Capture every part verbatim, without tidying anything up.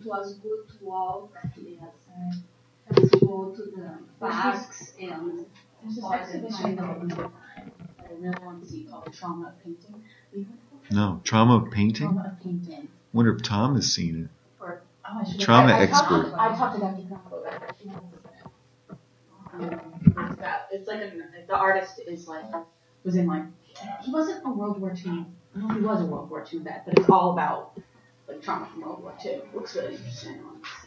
was good to walk. Yes. Let's go to the parks and for the kind of I don't know what's it called, trauma painting. No, trauma painting? Trauma painting. Wonder if Tom has seen it. Or, oh, I trauma I, I expert. Talked, I talked to Doctor Crumble about it. Um, it's, that, it's like a, the artist is like was in like he wasn't a World War Two. No, he was a World War Two vet, but it's all about like trauma from World War Two. Looks really interesting.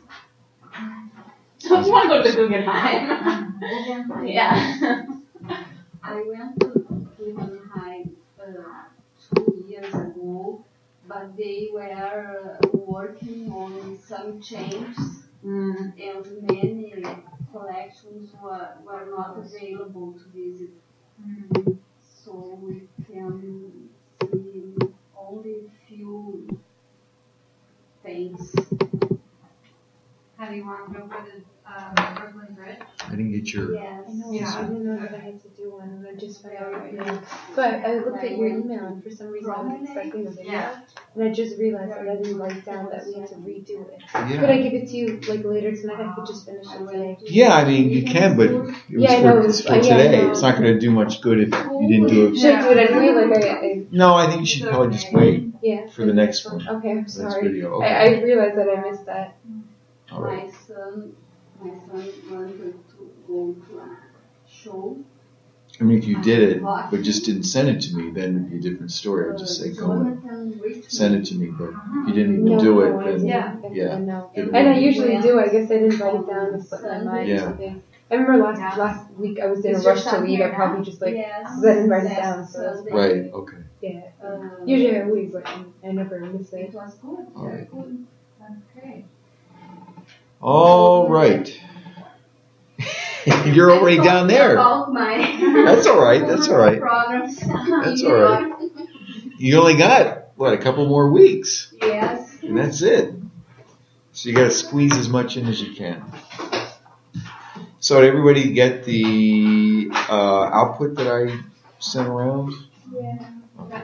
So if you want to go to the Guggenheim, yeah. I went to Guggenheim uh, two years ago, but they were uh, working on some changes, mm. and many collections were, were not available to visit. Mm. So we can see only few things. Have you walked over the uh, Brooklyn Bridge? I didn't get your... Yes. I know, yeah, I didn't know that I had to do one, and I just found out right now. But I looked at your email, and for some reason I was expecting a video, Yeah. and I just realized that I didn't write down that we had to redo it. Yeah. Could I give it to you, like, later tonight? I could just finish it today. Yeah, I mean, you can, but it was Yeah, I for, know, it was- it's for uh, yeah, I today. know. It's not going to do much good if you didn't do it. Should I do it anyway? Like, I, I No, I think you should probably just wait yeah. for the next one. Okay, I'm Next sorry. video. Okay. I, I realized that I missed that. All right. My son, my son wanted to go to a show. I mean, if you did it, but just didn't send it to me, then it'd be a different story. I'd just say, go and send it to me. But if you didn't even No, do no, it, I then didn't. Yeah. yeah. I know. It And I would- usually do. I guess I didn't write it down and slip my mind. Yeah. or something. I remember last last week I was in a Is your rush to son leave. here I probably now? just like Yes. because I didn't write it down. So Sunday. Right, okay. yeah. Um, Usually I always like I never miss It it. was good. All Very right. good. Okay. All right. You're already down there. About my That's all right. That's all right. programs. That's all right. You only got, what, a couple more weeks, Yes. and that's it. So you got to squeeze as much in as you can. So did everybody get the uh, output that I sent around? Yeah. Okay.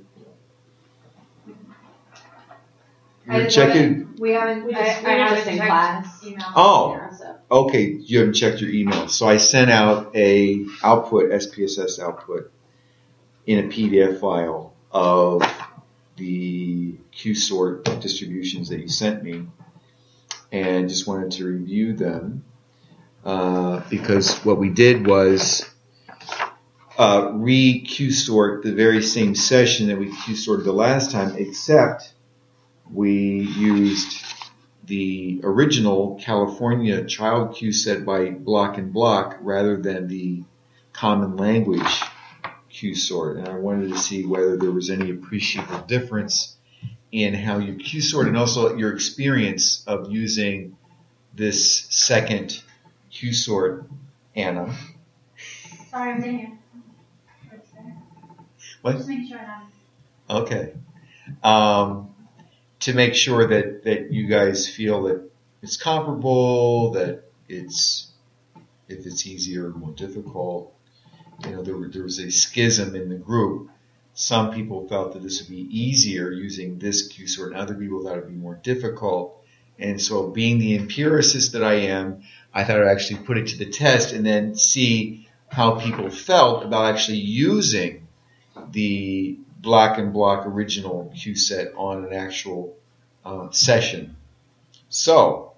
I You're just checking? haven't- We haven't. We I, just- we I were haven't just in checked class. email. Oh. Yeah, so. Okay, you haven't checked your email. So I sent out a output, S P S S output, in a P D F file of the Q-sort distributions that you sent me, and just wanted to review them uh, because what we did was uh, re-Q-sort the very same session that we Q-sorted the last time, except we used the original California child Q set by Block and Block rather than the common language Q sort. And I wanted to see whether there was any appreciable difference in how you Q sort and also your experience of using this second Q sort, Anna. Sorry, I'm in here. What? Just make sure I have. Okay. Um, to make sure that, that you guys feel that it's comparable, that it's, if it's easier or more difficult. You know, there, were, there was a schism in the group. Some people felt that this would be easier using this Q sort, and other people thought it would be more difficult. And so being the empiricist that I am, I thought I'd actually put it to the test and then see how people felt about actually using the Block and Block original Q set on an actual uh, session. So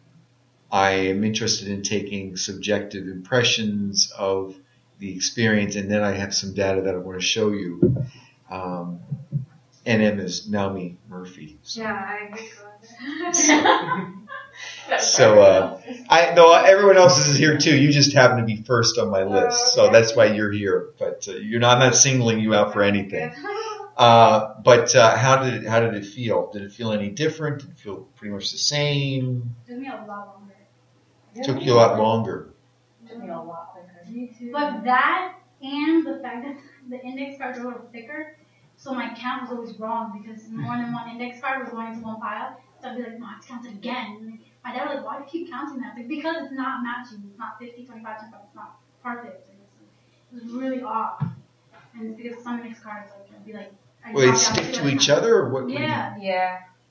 I am interested in taking subjective impressions of the experience, and then I have some data that I want to show you. Um, N M is Naomi Murphy. So, Yeah, I agree with that. so uh, I though everyone else is here too. You just happen to be first on my list, so that's why you're here. But uh, you're not. I'm not singling you out for anything. Uh, but uh, how did it, how did it feel? Did it feel any different? Did it feel pretty much the same? It took me a lot longer. It took you a lot longer. It took me a lot quicker. Me too. But that and the fact that the index cards are a little thicker, so my count was always wrong because more than one index card was going into one pile. So I'd be like, no, it's counted again. And my dad was like, why do you keep counting that? It's like, because it's not matching. It's not fifty, twenty-five, twenty-five. It's not perfect. And it's, it was really off. And it's because some index cards, like, I'd be like, I Will they dropped down stick two to at a each time. other, or what? what do you- Yeah. Yeah.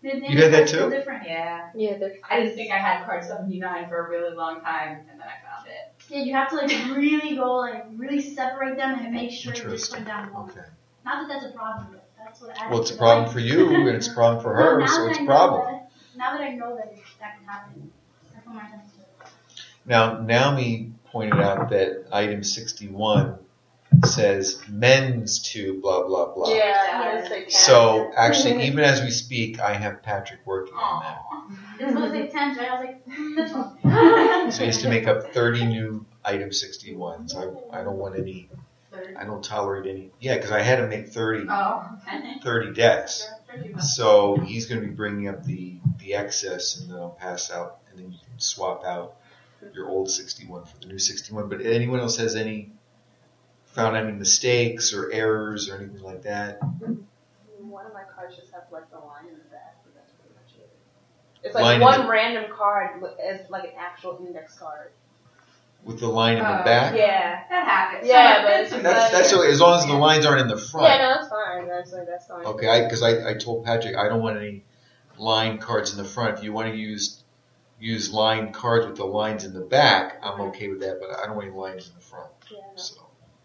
The You had index that cards feel too? different. Yeah. Yeah, they're. I just think I had card seventy-nine for a really long time, and then I found it. Yeah, you have to like really go like really separate them and make sure it just Interesting. went down low. Okay. Not that that's a problem, but that's what I. Well, it's a problem for you, and it's a problem for her, No, now so that it's I a know problem. That, now that I know that it, that can happen, I put my attention to it. Now, Naomi pointed out that item sixty-one says men's to blah, blah, blah. Yeah, Yeah. yeah. So, actually, even as we speak, I have Patrick working on that. Aw. It's supposed to say ten, right? I was like, mm, this one. So he has to make up thirty new item sixty-ones. I, I don't want any, I don't tolerate any. Yeah, because I had to make thirty, Oh, okay. thirty decks. So he's going to be bringing up the, the excess, and then I'll pass out, and then you can swap out your old sixty-one for the new sixty-one. But anyone else has any, found any mistakes or errors or anything like that? One of my cards just have like the line in the back, but that's pretty much it. It's like Line in one the- random card as like an actual index card. With the line in the Uh, back? Yeah. That happens. Yeah, So but it's it's- That's, that's okay, as long as the lines aren't in the front. Yeah, no, that's fine. That's like that's fine. Okay, because I, I told Patrick I don't want any line cards in the front. If you want to use use line cards with the lines in the back, I'm okay with that, but I don't want any lines in the front. Yeah, no. So,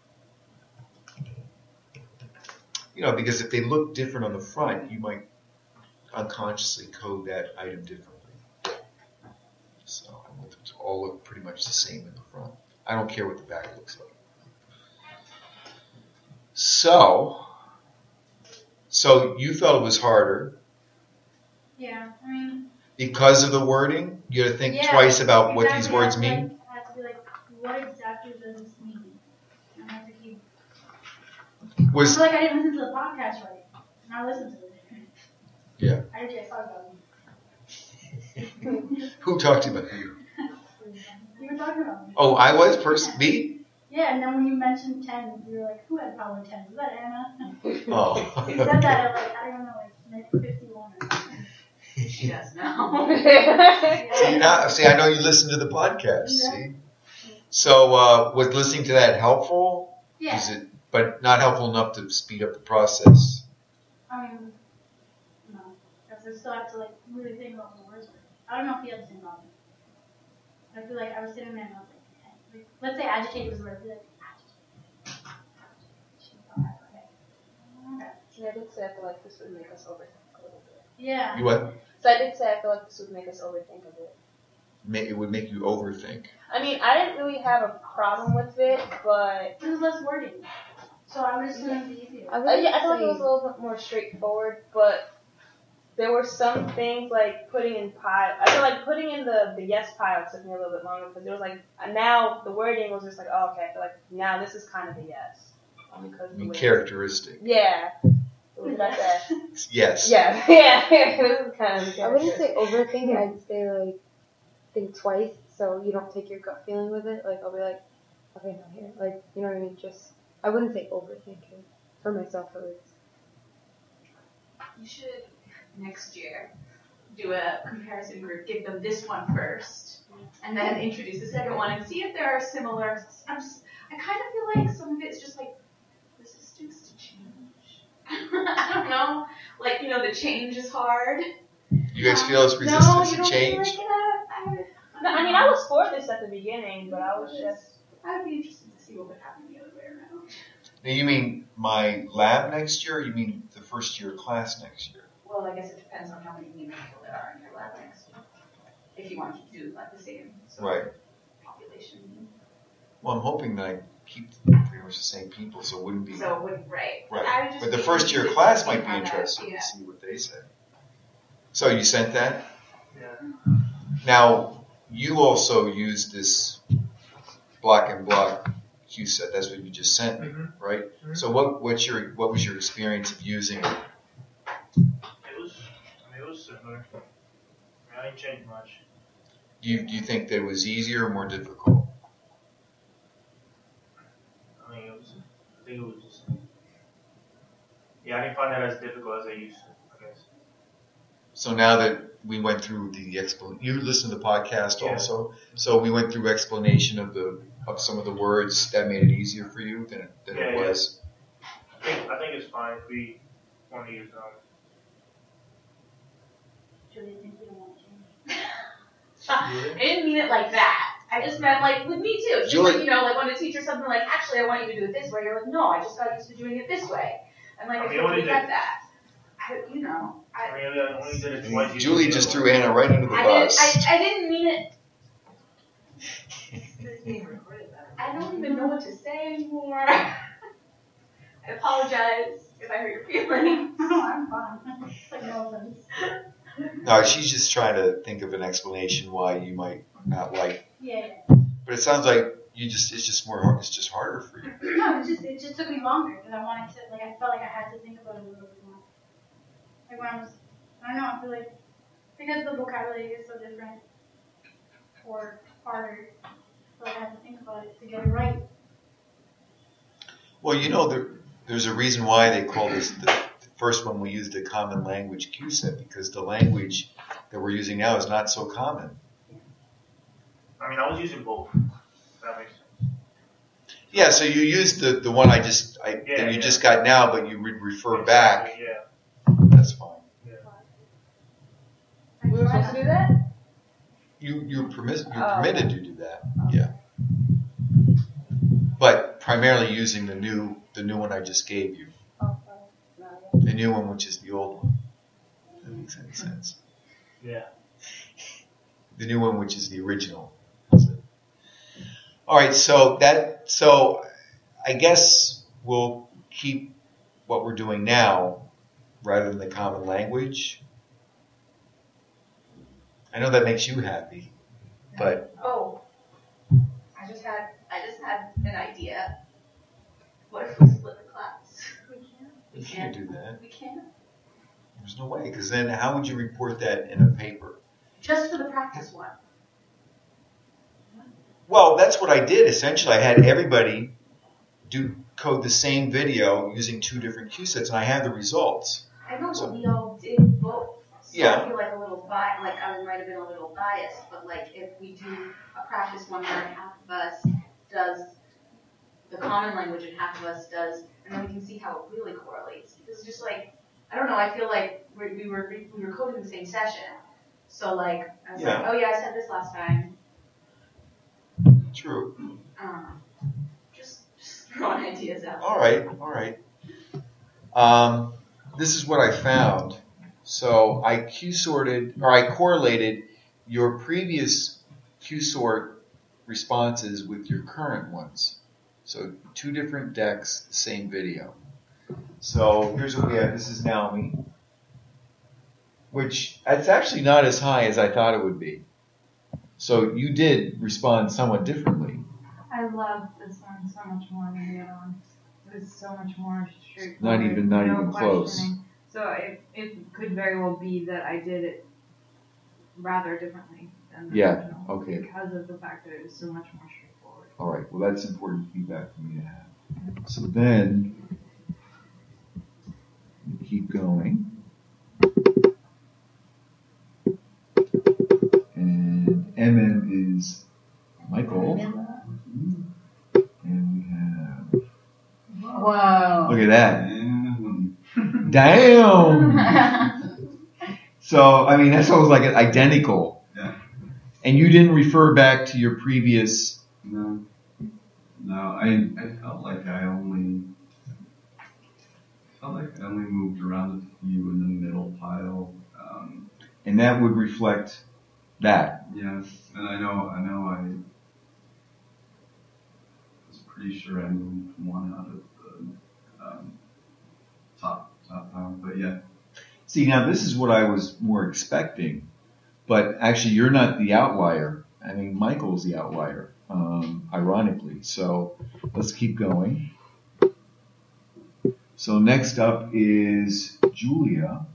you know, because if they look different on the front, you might unconsciously code that item differently. So I want them to all look pretty much the same in the front. I don't care what the back looks like. So, so you felt it was harder Yeah, I mean. because of the wording? You got to think yeah, twice about what these exactly. words I have to, mean? like, I have to be like, what exactly does this mean? And I have to keep. I Was feel like I didn't listen to the podcast right. And I listened to it. Yeah. I did. I saw about who talked about you? You were talking about me. Oh, I was person me? Yeah, and then when you mentioned ten, you were like, who had power ten? Was that Anna? Oh. You said that at like, I don't know, like minute fifty-one or something. She does now. See, now, see, I know you listen to the podcast. Yeah. See, so uh, was listening to that helpful? Yeah. Is it, but not helpful enough to speed up the process? I mean, no. Because I still have to like really think about the words. I don't know if you have the same problem. I feel like I was sitting there and I was like, okay. Like, let's say agitated was a word. I'd be like, agitated. Okay. Okay. Yeah, I did say I feel like this would make us overthink a little bit. Yeah. You what? So I did say I feel like this would make us overthink a bit. Ma- It would make you overthink. I mean, I didn't really have a problem with it, but There's less wording. So I would assume it'd be easier. I uh, would yeah, I thought say, it was a little bit more straightforward. But there were some things like putting in pile. I feel like putting in the, the yes pile took me a little bit longer because there was like now the wording was just like, oh, okay, I feel like now this is kind of a yes. Only because I of the mean, way- characteristic. Yeah. What was that say? Yes. Yeah, yeah. This is kind of. I wouldn't say overthink. I'd say like think twice, so you don't take your gut feeling with it. Like I'll be like, okay, no, here, like you know what I mean. Just I wouldn't say overthink it for myself at least. You should, next year, do a comparison group. Give them this one first, and then introduce the second one, and see if there are similar. I'm just, I kind of feel like some of it's just like resistance to change. I don't know. Like, you know, the change is hard. You guys feel it's no, resistance you to don't change? feel like that? I would, No, I mean, I was for this at the beginning, but I was just. I would be interested to see what would happen the other way around. Now, you mean my lab next year, or you mean the first year class next year? Well, I guess it depends on how many new people there are in your lab next year. If you want to do like the same sort Right. of population. Well, I'm hoping that I keep pretty much the same people, so it wouldn't be So it wouldn't, right. I would right. just But the be first year interested class to might see be how that- interested yeah. to see what they say. So you sent that? Yeah. Now you also used this block and block Q set. That's what you just sent me, Mhm. right? Mhm. So what what's your what was your experience of using it? It was, I mean, it was similar. I mean, I didn't change much. You do you think that it was easier or more difficult? I mean, it was, I think it was just, yeah, I didn't find that as difficult as I used to, I guess. So now that we went through the explanation, you listened to the podcast Yeah. also. So we went through explanation of the of some of the words that made it easier for you than it, than Yeah, it yeah. was. I think, I think it's fine if we want to use um, I didn't mean it like that. I just meant like with me too. Just Julie- like, you know, like when a teacher something like, actually, I want you to do it this way. You're like, no, I just got used to doing it this way. I'm like, I I mean, totally only get did- that. I, you know, I I, mean, I only did it twice. you Julie did just it threw once. Anna right under the I didn't. bus. I, I didn't mean it. I don't even know what to say anymore. I apologize if I hurt your feelings. No, I'm fine. It's like no offense. No, she's just trying to think of an explanation why you might not like. Yeah. But it sounds like you just it's just more hard. It's just harder for you. No, it just it just took me longer because I wanted to like I felt like I had to think about it a little bit more. Like when I was, I don't know, I feel like because the vocabulary is so different or harder, I feel like I had to think about it to get it right. Well, you know, there, there's a reason why they call this the, the first one we used a common language Q set because the language that we're using now is not so common. I mean, I was using both. That makes sense. Yeah, so you used the, the one I just I, Yeah, that you yeah. just got now, but you would refer back. Yeah. That's fine. I We were tried supposed to do that? You you're, permis- you're Oh. permitted to do that. Yeah. But primarily using the new the new one I just gave you. Oh, no, yeah. The new one, which is the old one. If that makes any sense. Yeah. The new one, which is the original. That's it. All right, so that so I guess we'll keep what we're doing now rather than the common language. I know that makes you happy, but Oh, I just had I just had an idea. What if we split the class? We can't. you can't do that. We can't. There's no way, because then how would you report that in a paper? Just for the practice one. Well, that's what I did. Essentially, I had everybody do code the same video using two different Q sets, and I have the results. I know, So- but we all did both. So Yeah. I feel like a little bi- like I might have been a little biased, but like if we do a practice one where half of us does the common language and half of us does, and then we can see how it really correlates. Because just like I don't know, I feel like we we were we were coding the same session, so like I was Yeah. like, oh yeah, I said this last time. True. Um, just just throwing ideas out. All right, all right. Um, this is what I found. So I Q sorted, or I correlated your previous Q sort responses with your current ones. So two different decks, the same video. So here's what we have. This is Naomi, which it's actually not as high as I thought it would be. So you did respond somewhat differently. I love this one so much more than the other one. It was so much more Not straightforward. even, not no even close. questioning. So it, it could very well be that I did it rather differently than the Yeah, original. okay. Because of the fact that it was so much more straightforward. All right. Well, that's important feedback for me to have. So then, we keep going. And M M is Michael. And we have. Whoa. Look at that. Damn. So I mean, that's almost like identical. Yeah. And you didn't refer back to your previous. No. No, I, I felt like I only felt like I only moved around a few in the middle pile. Um, And that would reflect that. yes, and I know I know I was pretty sure I moved one out of the um, top top pile, but yeah. See, now this is what I was more expecting, but actually you're not the outlier. I mean, Michael's the outlier, um, ironically. So let's keep going. So next up is Julia.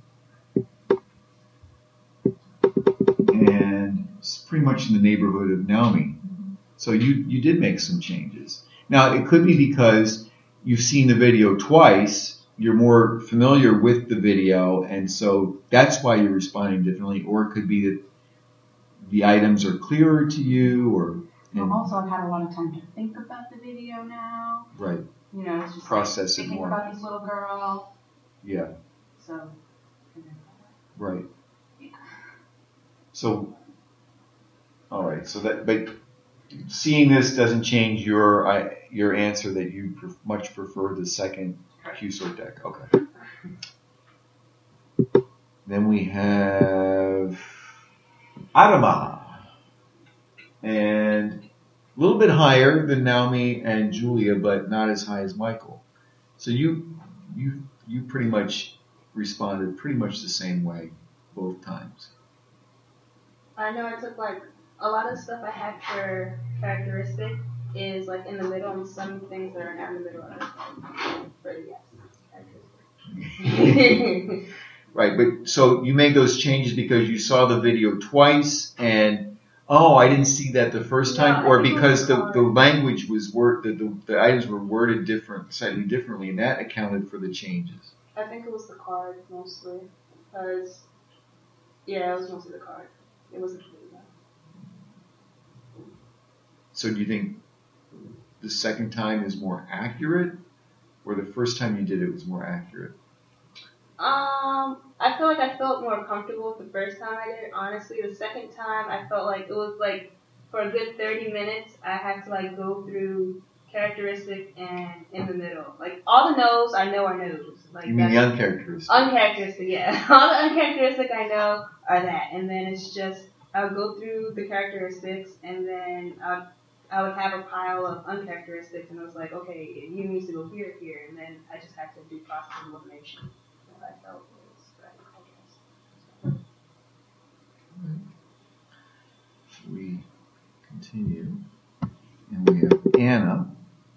And it's pretty much in the neighborhood of Naomi. So you, you did make some changes. Now, it could be because you've seen the video twice, you're more familiar with the video, and so that's why you're responding differently, or it could be that the items are clearer to you, or... and- Also, I've had a lot of time to think about the video now. right, You know, it's just process it thinking more. about this little girl. Yeah, So, right. So, All right. So that, but seeing this doesn't change your I, your answer that you pref- much prefer the second Q sort deck. Okay. Then we have Adama, and a little bit higher than Naomi and Julia, but not as high as Michael. So you you you pretty much responded pretty much the same way both times. I know I took like a lot of stuff I had for characteristic is like in the middle, and some things that are not in the middle are for the yes. Right, but so you made those changes because you saw the video twice and oh, I didn't see that the first time, Yeah, or I think it because was the, hard. the language was word the, the the items were worded different, slightly differently, and that accounted for the changes. I think it was the card mostly, because yeah, it was mostly the card. It wasn't the video. So do you think the second time is more accurate, or the first time you did it was more accurate? Um, I feel like I felt more comfortable the first time I did it. Honestly, the second time I felt like it was like for a good thirty minutes I had to like go through characteristic and in the middle. Like all the no's I know are no's. Like You mean the that's- uncharacteristic? Uncharacteristic, yeah. All the uncharacteristic I know are that, and then it's just I'll go through the characteristics, and then I'll, I would have a pile of uncharacteristics, and it was like, okay, you needs to go here, here, and then I just had to do process of elimination. So I felt was right, I guess. We continue, and we have Anna.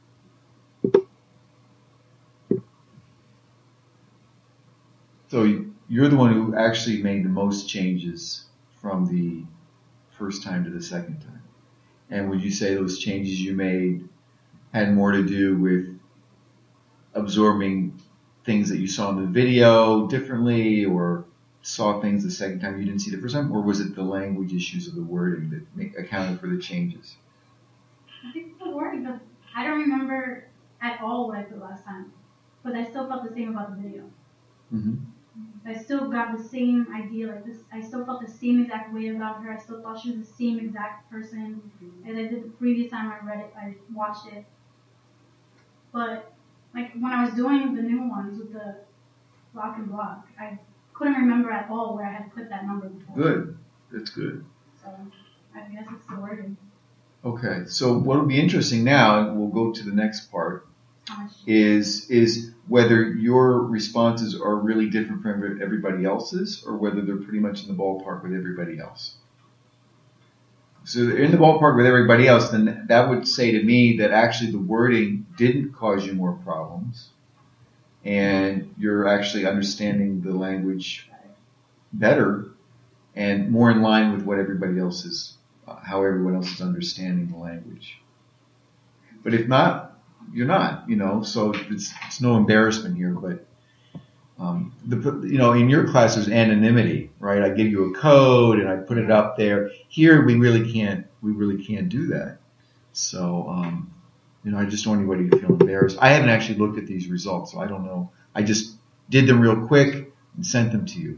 So you're the one who actually made the most changes from the first time to the second time. And would you say those changes you made had more to do with absorbing things that you saw in the video differently, or saw things the second time you didn't see the first time, or was it the language issues of the wording that make, accounted for the changes? I think it's the wording, but I don't remember at all what I put last time. But I still felt the same about the video. Mm-hmm. I still got the same idea, like this. I still felt the same exact way about her. I still thought she was the same exact person as I did the previous time I read it, I watched it. But like when I was doing the new ones with the block and block, I couldn't remember at all where I had put that number before. Good. That's good. So I guess it's the wording. Okay. So what will be interesting now, and we'll go to the next part, How much is is whether your responses are really different from everybody else's, or whether they're pretty much in the ballpark with everybody else. So they're in the ballpark with everybody else, then that would say to me that actually the wording didn't cause you more problems, and you're actually understanding the language better and more in line with what everybody else is, uh, how everyone else is understanding the language. But if not, you're not, you know, so it's, it's no embarrassment here, but, um, the, you know, in your class there's anonymity, right? I give you a code and I put it up there. Here we really can't, we really can't do that. So, um, you know, I just don't want anybody to feel embarrassed. I haven't actually looked at these results, so I don't know. I just did them real quick and sent them to you.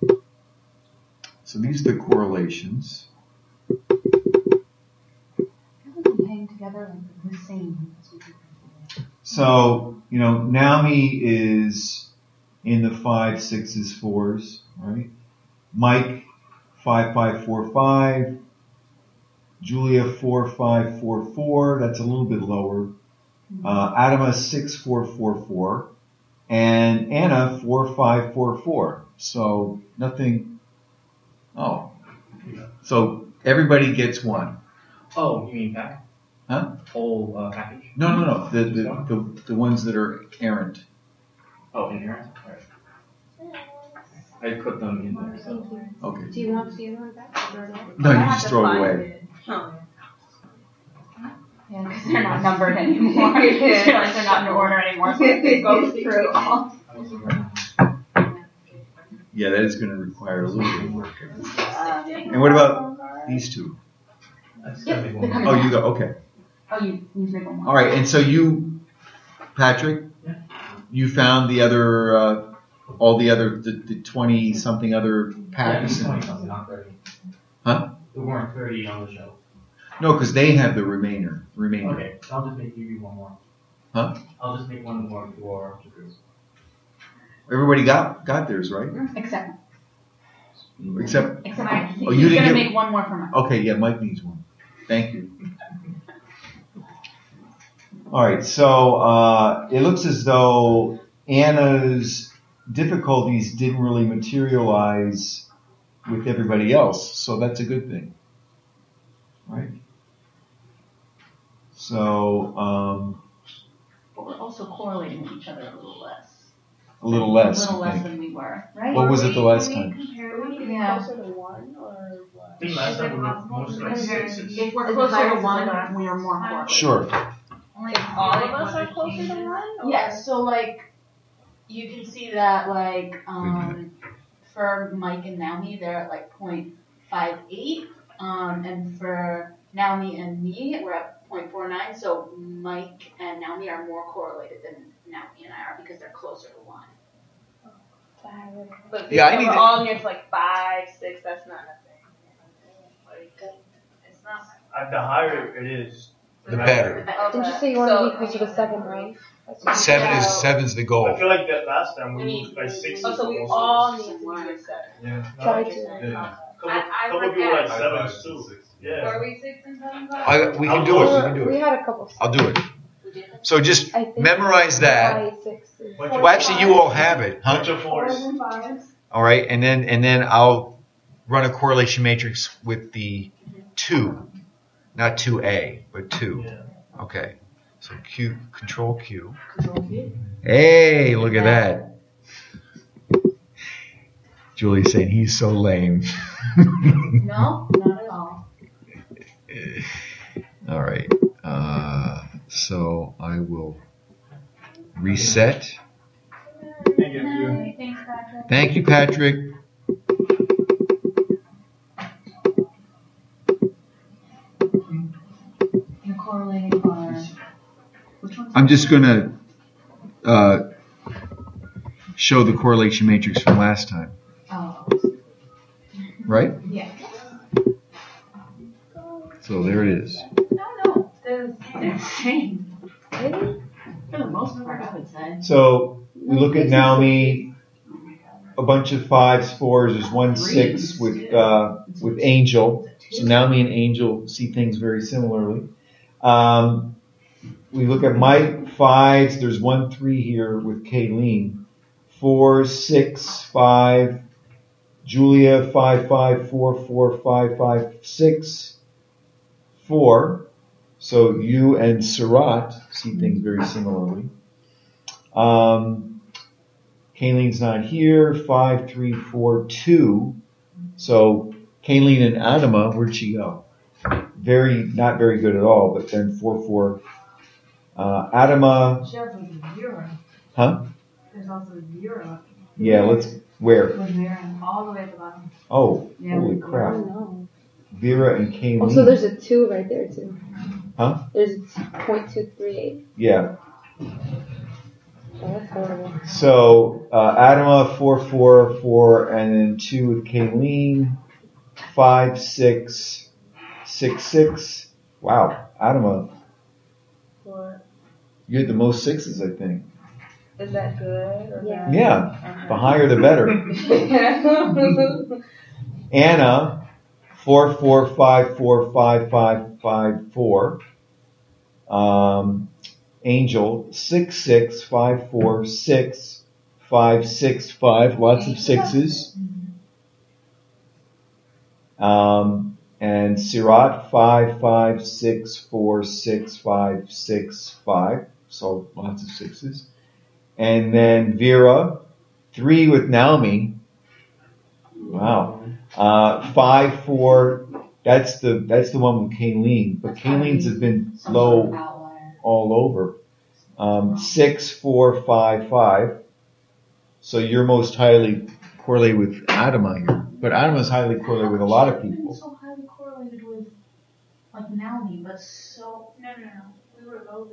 So these are the correlations. Hang together like the same. So, you know, Naomi is in the five, sixes, fours, right? Mike, five, five, four, five. Julia, four, five, four, four. That's a little bit lower. Uh, Adama, six, four, four, four. And Anna, four, five, four, four. So nothing. Oh. So everybody gets one. Oh, you mean pack? Huh? Whole uh, package? No, no, no. The, the, the, the ones that are errant. Oh, inherent? Alright. I put them in there. So. Okay. Do you want the other one back? No, you just throw it away. Oh. Yeah, because they're not numbered anymore. I feel like they're not in order anymore, so they go through all. Yeah, that is going to require a little bit of work. Uh, And what about these two? Yeah. Oh, you go. Okay. Oh, you you make one more. All right. And so you, Patrick, Yeah. you found the other, uh, all the other, the, the twenty something other Yeah, packs. twenty and, something, not thirty. Huh? There weren't thirty on the shelf. No, because they have the remainder. Remainder. Okay, I'll just make you one more. Huh? I'll just make one more for Chris. Everybody got got theirs, right? Except, Except. except Mike. He, Oh, he's you didn't gonna get- make one more for Mike. Okay, yeah, Mike needs one. Thank you. All right, so uh, it looks as though Anna's difficulties didn't really materialize with everybody else, so that's a good thing, right? So um, But we're also correlating with each other a little less. a little less. A little you less think. than we were, right? What was it the last Can time? we compare? Are we getting Yeah. closer to one or what? I think last time we were mostly like sixes. If we're Is it closer higher to than one, last we are more correlated. Sure. Only If all of us are closer to one? Or? Yeah, so like, you can see that like, um, for Mike and Naomi, they're at like point five eight, um, and for Naomi and me, we're at point four nine, so Mike and Naomi are more correlated than Naomi and I are because they're closer to one. But Yeah, I if need we're to- all near to like five, six, that's not nothing. Like, It's not. Uh, the higher it is, The better. Didn't you okay. say you wanted So- to be closer to seven, right? That's what- Seven is Yeah. seven's the I goal. feel like that last time we We moved need- by sixes. Oh, so we also. all need to be at seven. Yeah. No, Try I to. think- Yeah. Couple, I- I couple would people like guess. sevens too. Yeah. Were we six and seven? I, we can do it. We can do We it. had a couple. I'll do it. So just I think memorize that. five, six, is- Bunch Well, actually, you all have it, Bunch huh? of fours. and fives. All right, and then and then I'll run a correlation matrix with the two, not two A, but two. Yeah. Okay. So Q, Control Q. Control V. Hey, look at that. Julie's saying he's so lame. No, not at all. All right. Uh, so I will reset. Thank you. No, thanks, Patrick. Thank you, Patrick. You're correlating our. Which one's I'm just going to uh, show the correlation matrix from last time, Oh, right? yeah. So there it is. No, no, they're, they're the same. Really? For the most part, I would say. So we look at Naomi, a bunch of fives, fours. There's one six with uh, with Angel. So Naomi and Angel see things very similarly. Um, we look at Mike, fives. There's one three here with Kayleen. Four, six, five. Julia, five, five, four, four, five, five, six, four. So you and Surat see things very similarly. Um, Kayleen's not here. Five, three, four, two. So Kayleen and Adama, where'd she go? Very, not very good at all. But then four, four. Uh, Adama, She has a zero. huh? There's also a zero. Yeah. Let's where? With Vera, all the way at the bottom. Oh, Yeah. holy I crap! don't know. Vera and Kayleen. Oh, so there's a two right there too. Huh? There's a point two three eight. Yeah. Oh, that's horrible. So uh, Adama four four four, and then two with Kayleen. Five six six six. Wow, Adama, What? you had the most sixes, I think. Is that good? Or Yeah. bad? Yeah, the higher the better. Okay. Anna four four five four five five five four. Um, Angel six six five four six five six five. Lots of sixes. Um, and Sirat five five six four six five six five. So lots of sixes. And then Vera three with Naomi. Wow. Uh, five four. That's the that's the one with Kayleen. But Kayleen's have been Some sort of low outlier. all over. Um, six four five five. So you're most highly correlated with Adama here. But Adama's highly correlated with a lot of people. So highly correlated with like Naomi, but so No, no, no. We were low.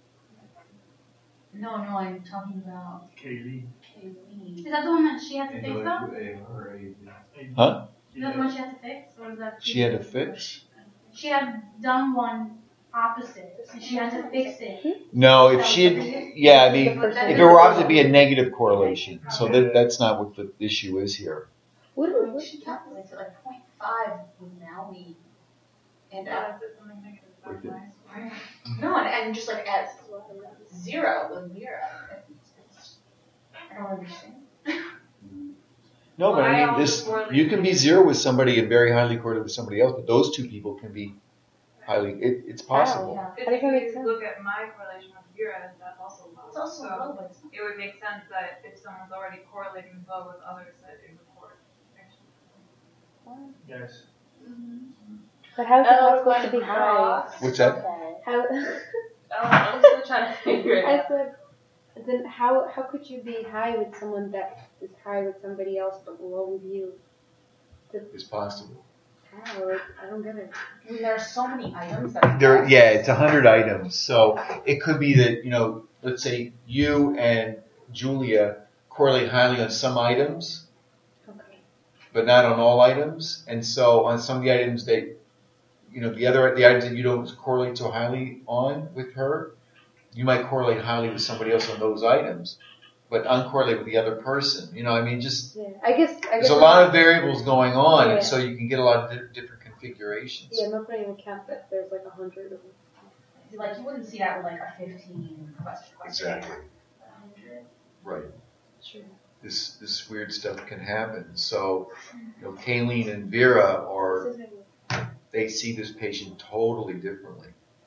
no, no. I'm talking about Kaylee. Kayleen. Is that the one that she had to fix though? Huh? Is that the one she had to fix? Or is that She had to fix? she had done one opposite, and she had to fix it. No, if she had, yeah, I mean, if it were opposite, it'd be a negative correlation. So that that's not what the issue is here. What did she calculate it like point five with Naomi and uh, no, and, and just like at zero with Mira. It's, I don't understand. No, but I mean, this you can be zero with somebody and very highly correlated with somebody else, but those two people can be highly. It, it's possible. Yeah. If you look at my correlation with Vera, that's also low. It's also so low, but it's it would make sense that if someone's already correlating low with others, that it would correlate. Yes. But how is it Oh, possible to be high? What's that? How? Oh, I'm still trying to figure it I out. said, then how how could you be high with someone that is high with somebody else but low with you? It's possible. How? Like, I don't get it. I mean, there are so many items that There, yeah, it's a hundred items. So it could be that, you know, let's say you and Julia correlate highly on some items, Okay. but not on all items. And so on some of the items that, you know, the other the items that you don't correlate so highly on with her, you might correlate highly with somebody else on those items, but uncorrelate with the other person. You know, I mean, just Yeah. I guess. I there's guess a I'm lot not- of variables going on, Yeah. and so you can get a lot of di- different configurations. Yeah, I'm not putting in account that there's like a hundred of them. like you wouldn't see that with like a fifteen question question. Exactly. one Right. Sure. This this weird stuff can happen. So, you know, Kayleen and Vera are they see this patient totally differently.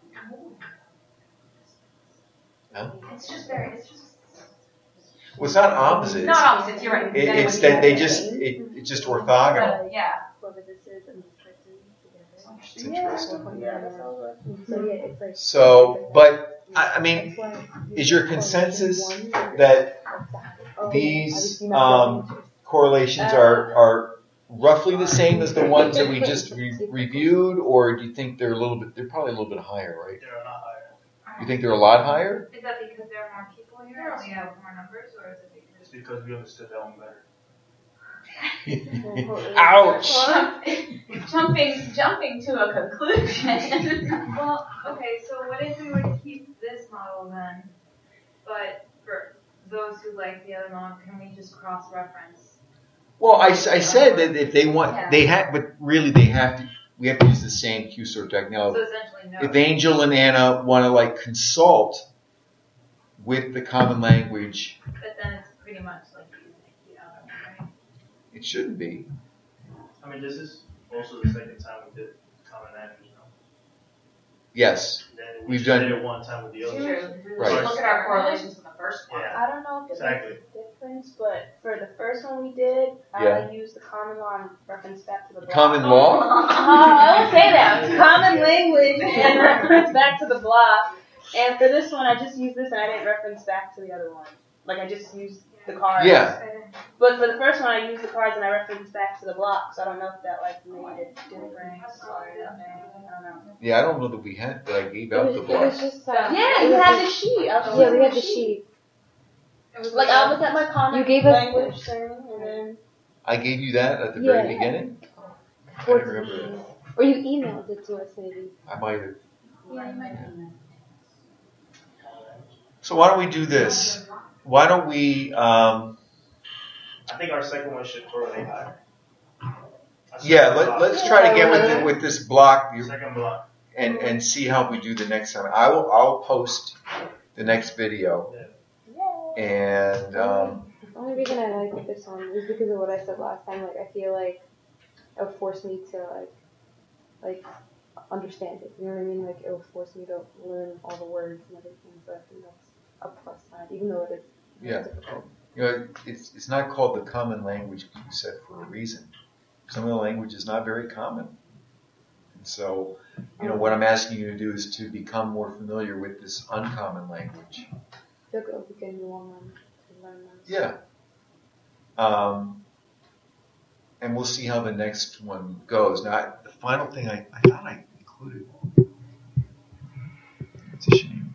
Huh? It's just very, it's just. Well, it's not opposites. Not opposites, you're right. It, it's that they just it, it's just orthogonal. Uh, yeah. Whoever this is and this person It's interesting. together. So yeah, it's like. So, but I, I mean, That's why is your consensus that these um, correlations are are roughly the same as the ones that we just re- reviewed, or do you think they're a little bit? They're probably a little bit higher, right? They're not higher. You think they're a lot higher? Is that because there are more people here and we have more numbers, or is it It's because because we understood that one better. Ouch! Jumping, jumping to a conclusion. Well, okay, so what if we were to keep this model then, but for those who like the other model, can we just cross-reference? Well, I, I said that if they want, they have, but really they have to. We have to use the same Q sort tech. Now, So essentially, no. if Angel and Anna want to like consult with the common language, But then it's pretty much like using the other one, right? it shouldn't be. I mean, this is also the second time we did common language now. Yes, Then we We've just done- did it one time with the other. True. Right. Look at our correlations from the first one. Yeah. I don't know if it Exactly. makes a difference, but for the first one we did, Yeah. I used the common law and reference back to the block. common law. Oh, I don't say that. Common language and reference back to the block. And for this one, I just used this and I didn't reference back to the other one. Like I just used the cards. Yeah. But for the first one, I used the cards and I referenced back to the block. So I don't know if that like made it different. Or, I don't know. Yeah, I don't know that we had that. I gave It out was, the it block. was just. Uh, Yeah, it you was had just- the sheet. I was Yeah, using we had the the sheet. It was Like I was at my common You gave us- language thing, and then I gave you that at the Yeah. very beginning. I don't remember that. Or you emailed it to us maybe. I might have. Yeah, you might be. So why don't we do this? Why don't we? Um, I think our second one should correlate higher. Our second yeah, let, block. let's try to get with the, with this block Second block. and and see how we do the next time. I will. I'll post the next video, and um, The only reason I like put this on is because of what I said last time. Like I feel like it would force me to like like understand it. You know what I mean? Like it will force me to learn all the words and everything. So I think that's a plus side, even though it is Yeah. difficult. you know, it's it's not called the common language you said for a reason. Some of the language is not very common, and so you know what I'm asking you to do is to become more familiar with this uncommon language. I feel like it'll be good in the long run to learn those. Yeah. Um, and we'll see how the next one goes. Now, I, the final thing I, I thought I included. It's a shame.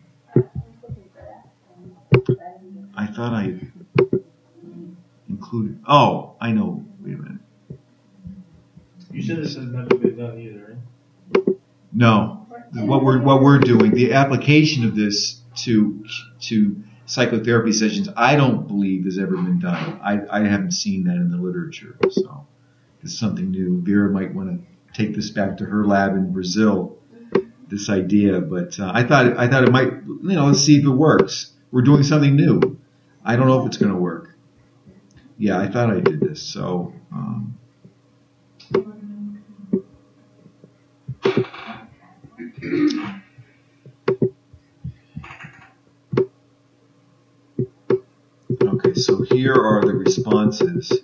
I thought I included. Oh, I know. Wait a minute. You said this has never been done either, right? No, what we're what we're doing, the application of this to to psychotherapy sessions, I don't believe has ever been done. I, I haven't seen that in the literature, so it's something new. Vera might want to take this back to her lab in Brazil, this idea. But uh, I thought I thought it might, you know, let's see if it works. We're doing something new. I don't know if it's going to work. Yeah, I thought I did this. So. Um, Okay, so here are the responses.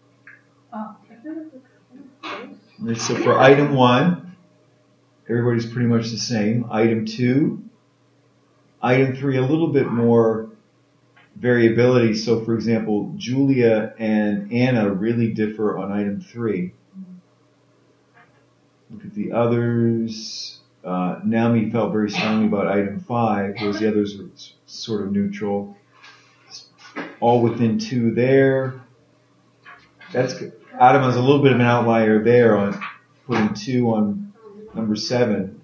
So for item one, everybody's pretty much the same. Item two, item three, a little bit more variability. So for example, Julia and Anna really differ on item three. Look at the others. Uh, Naomi felt very strongly about item five, whereas the others were sort of neutral. All within two there. That's good. Adama's a little bit of an outlier there on putting two on number seven.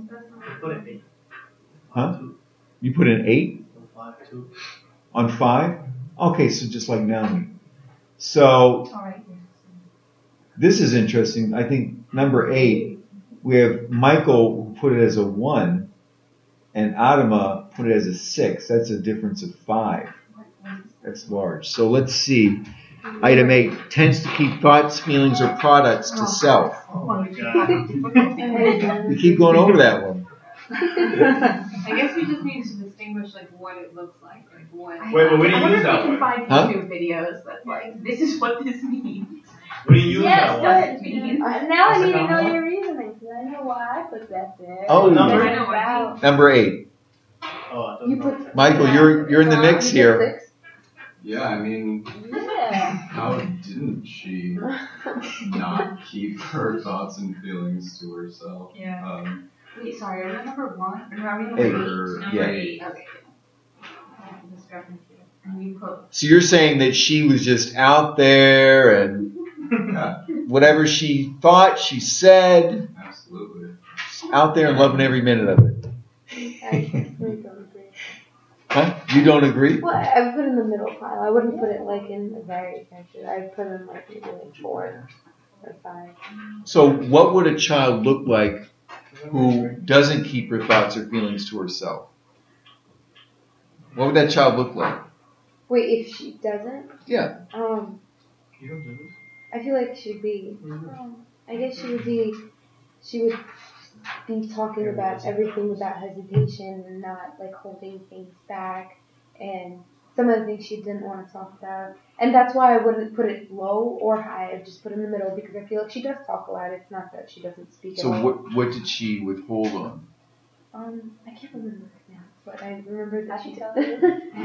Huh? You put in eight? On five? Okay, so just like Naomi. So, this is interesting. I think number eight, we have Michael who put it as a one, and Adama put it as a six. That's a difference of five. That's large. So let's see. Item eight tends to keep thoughts, feelings, or products to self. We keep going over that one. I guess we just need to distinguish like what it looks like. Like what. Wait, but we didn't I wonder use if that we one. can find Huh? YouTube videos that's like, this is what this means. We didn't use Yes, that one. but Doesn't mean. uh, now I What's need the to know number? your reasoning because I know why I put that there. Oh, number. I know about. Number eight. Oh, I don't You know. put. Michael, you're you're in the mix You did here. six? Yeah, I mean, Yeah. how didn't she not keep her thoughts and feelings to herself? Yeah. Um, Wait, sorry, are we on number one? Or are we on Eight. number eight? Yeah. Number eight, okay. Discrepancy. And you put So you're saying that she was just out there and yeah, whatever she thought, she said, absolutely. out there and loving every minute of it. I really don't agree. Huh? You don't agree? Well, I would put it in the middle pile. I wouldn't put it like in a very section. I'd put it in like maybe like four or five. So what would a child look like who doesn't keep her thoughts or feelings to herself? What would that child look like? Wait, if she doesn't? Yeah. Um, You don't do this? I feel like she'd be. Um, I guess she would be. She would be talking about everything without hesitation and not like holding things back. And some of the things she didn't want to talk about. And that's why I wouldn't put it low or high. I'd just put it in the middle because I feel like she does talk a lot. It's not that she doesn't speak So at all. what what did she withhold on? Um, I can't remember now, but I remember that she tell did.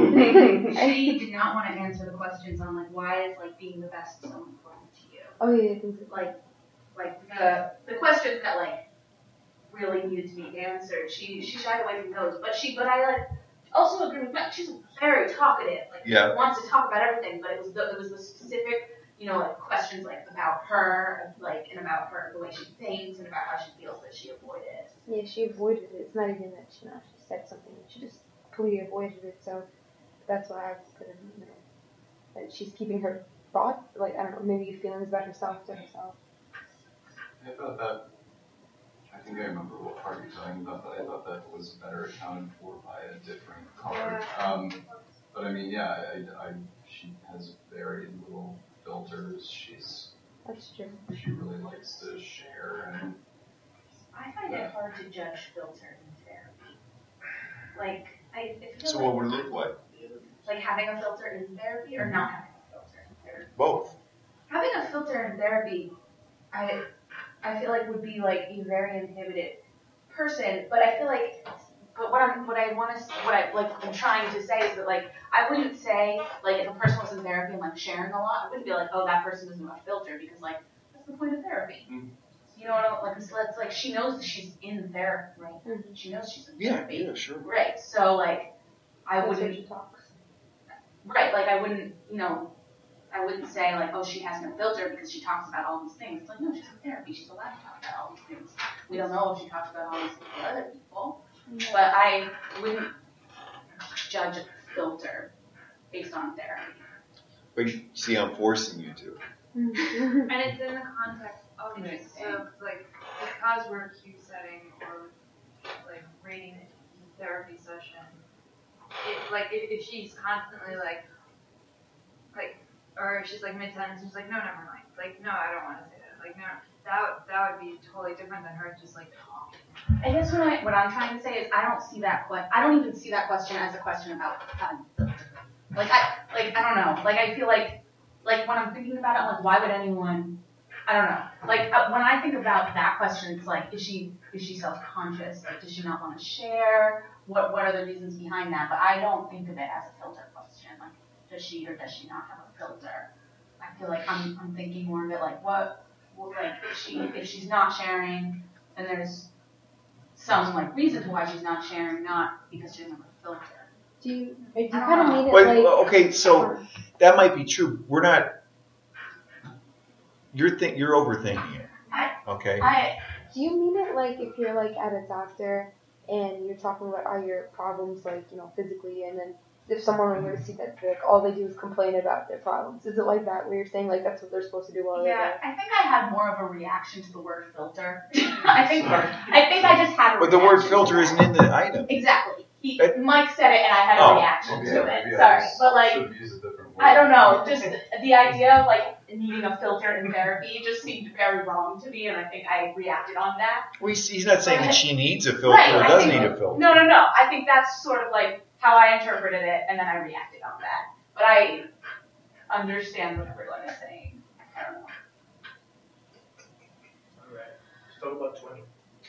she did not want to answer the questions on like why is like being the best so important to you. Oh yeah, I think so. Like like the the questions that like really needed to be answered. She she shied away from those. But she but I like also agree with Matt. She's very talkative. Like Yeah. wants to talk about everything, but it was the it was the specific, you know, like questions like about her, like and about her the way she thinks and about how she feels that she avoided. Yeah, she avoided it. It's not even that she, you know, she said something. She just completely avoided it. So that's why I put it in the middle. That she's keeping her thoughts, like, I don't know, maybe feelings about herself to herself. I thought that, I think I remember what part you're talking about, but I thought that was better accounted for by a different card. Um, but I mean, yeah, I, I, she has very little filters. She's, That's true. she really likes to share and I find it hard to judge filter in therapy. Like I, I feel So like what would it look like? like having a filter in therapy or not having a filter in therapy. Both. Having a filter in therapy, I I feel like would be like a very inhibited person, but I feel like, but what I'm what I want to what I like I'm trying to say is that like I wouldn't say like if a person was in therapy and like sharing a lot, I wouldn't be like, oh, that person doesn't have a filter because like that's the point of therapy. Mm. You know what I like? So it's like she knows that she's in therapy, right? Mhm. She knows she's in Yeah, therapy. yeah, sure. Right. So like I That's wouldn't what she talks. Right, like I wouldn't, you know, I wouldn't say like, oh, she has no filter because she talks about all these things. It's like, no, she's in therapy. She's allowed to talk about all these things We don't know if she talks about honesty with other people. But I wouldn't judge a filter based on therapy. But you see, I'm forcing you to. And it's in the context of it. So, like, because we're Q setting or like rating a therapy session, it like if, if she's constantly like, like, or if she's like mid sentence, she's like, no, never mind. Like, no, I don't want to say that. Like, no, that would, that would be totally different than her just like talking. I guess what, I, what I'm trying to say is I don't see that que- I don't even see that question as a question about um, like I like I don't know. Like I feel like like when I'm thinking about it, I'm like, why would anyone? I don't know. Like uh, when I think about that question, it's like, is she is she self-conscious? Like, does she not want to share? What what are the reasons behind that? But I don't think of it as a filter question. Like, does she or does she not have a filter? I feel like I'm I'm thinking more of it like, what, what like if she if she's not sharing, then there's some like reasons why she's not sharing, not because she doesn't have a filter. Do you, do you I don't kind of know. mean it Well, like... okay, so that might be true. We're not. You're think you're overthinking it. I- Okay. I Do you mean it like if you're like at a doctor and you're talking about all your problems, like, you know, physically, and then if someone were to see that, like, all they do is complain about their problems? Is it like that where you're saying like that's what they're supposed to do while they're yeah, there? I think I had more of a reaction to the word filter. I think I think I just had a But the word reaction filter to isn't that. in the item. Exactly. He, That- Mike said it, and I had a Oh, reaction Okay, to maybe it. I Sorry, just but like should use a different word. I don't know, just the idea of like needing a filter in therapy just seemed very wrong to me, and I think I reacted on that. Well, he's he's not saying that she needs a filter Right, or I does think- need a filter. No, no, no. I think that's sort of like how I interpreted it, and then I reacted on that. But I understand what everyone is saying. I don't know. Alright. Let's talk about twenty.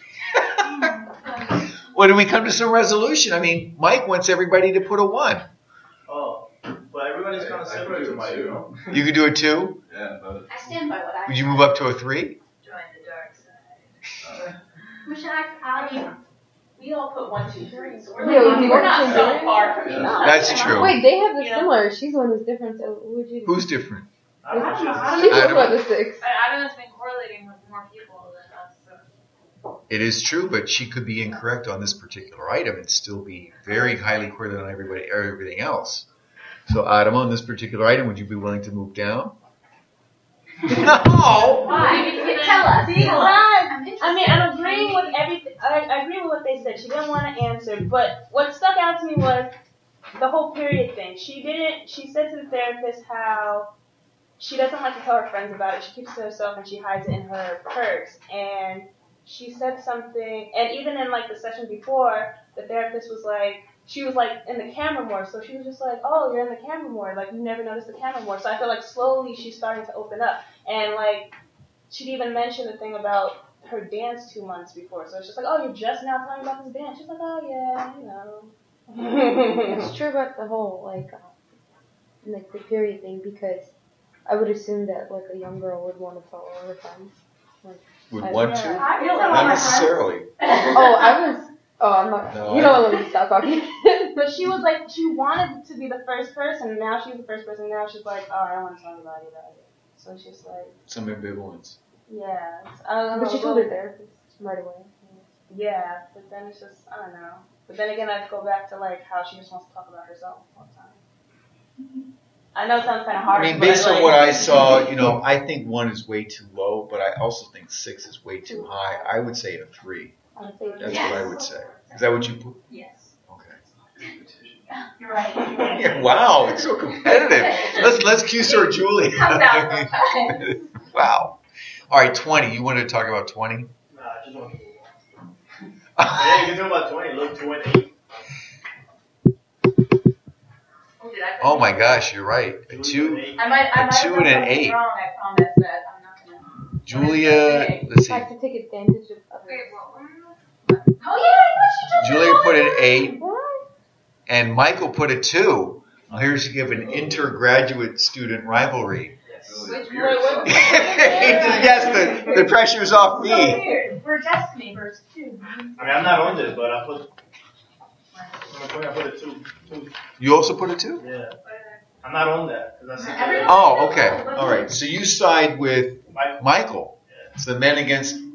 Well, do we come to some resolution? I mean, Mike wants everybody to put a one. Oh, but everybody's kind of I- I similar could to do my two. you know? You could do a two. Yeah, but I stand by what I Would you move up to a three? Join the dark side. We should act, I mean, we all put one, two, three, so we're, Yeah, like, we we're work not so together. far from each other. That's you know? true. Wait, they have the You know? similar. She's the one who's different. So who would you do? Who's different? I don't know. I don't know, I She's don't I the don't- one with six. But Adam has been correlating with more people than us. So. It is true, but she could be incorrect on this particular item and still be very highly correlated on everybody everything else. So, Adam, on this particular item, would you be willing to move down? No. Why? Tell us. See, Tell us. why? I'm interested. I mean, I'm agreeing with everything. I, I agree with what they said. She didn't want to answer, but what stuck out to me was the whole period thing. She didn't. She said to the therapist how she doesn't like to tell her friends about it. She keeps it to herself and she hides it in her purse. And she said something. And even in like the session before, the therapist was like, she was like in the camera more. So she was just like, oh, you're in the camera more. Like you never noticed the camera more. So I feel like slowly she's starting to open up. And like she'd even mentioned the thing about her dance two months before. So it's just like, oh, you're just now talking about this dance. She's like, oh yeah, you know. It's true about the whole like, uh, like the period thing because I would assume that like a young girl would want to tell all her friends. Would I- want yeah. to? I feel like Not I'm necessarily. Oh, I was. Oh, I'm not. No, you I- know what? Let me stop talking. But she was like, she wanted to be the first person. And now she's the first person. Now she's like, oh, I don't want to tell anybody about it. So it's just like, Some ambivalence. yeah. It's, I don't know. But she told her therapist right away. Yeah, but then it's just, I don't know. But then again, I go back to like how she just wants to talk about herself all the time. I know it sounds kind of hard. I mean, but based on like, what I saw, you know, I think one is way too low, but I also think six is way too high. I would say a three. I would say That's Yes. what I would say. Is that what you put? Yes. Okay. You're right. You're right. Yeah, wow, it's so competitive. Let's let's cue Sir Julie. Comes out sometimes. Wow. All right, twenty. You wanted to talk about twenty? Nah, I just want to move on. Yeah, you can talk about twenty. Look, two and eight. Oh, did I put Oh it? my gosh, you're right. A Two two. and eight. I might, I A might two have and done an something eight. wrong. I promise that I'm not gonna. Julia, let's see. like to take advantage of others. Wait, what one? Oh yeah, I thought she just. Julia put an eight, What? and Michael put a two. Now here's to give an intergraduate student rivalry. Yes. Which Wait, wait, Yes, the, the pressure's off So me. weird. We're desk neighbors too. I mean, I'm not on this, but I put. I'm gonna put a two. Two. You also put a two? Yeah. I'm not on that because I see. Everyone- Oh, okay. All right. So you side with Mike. Michael. So the men against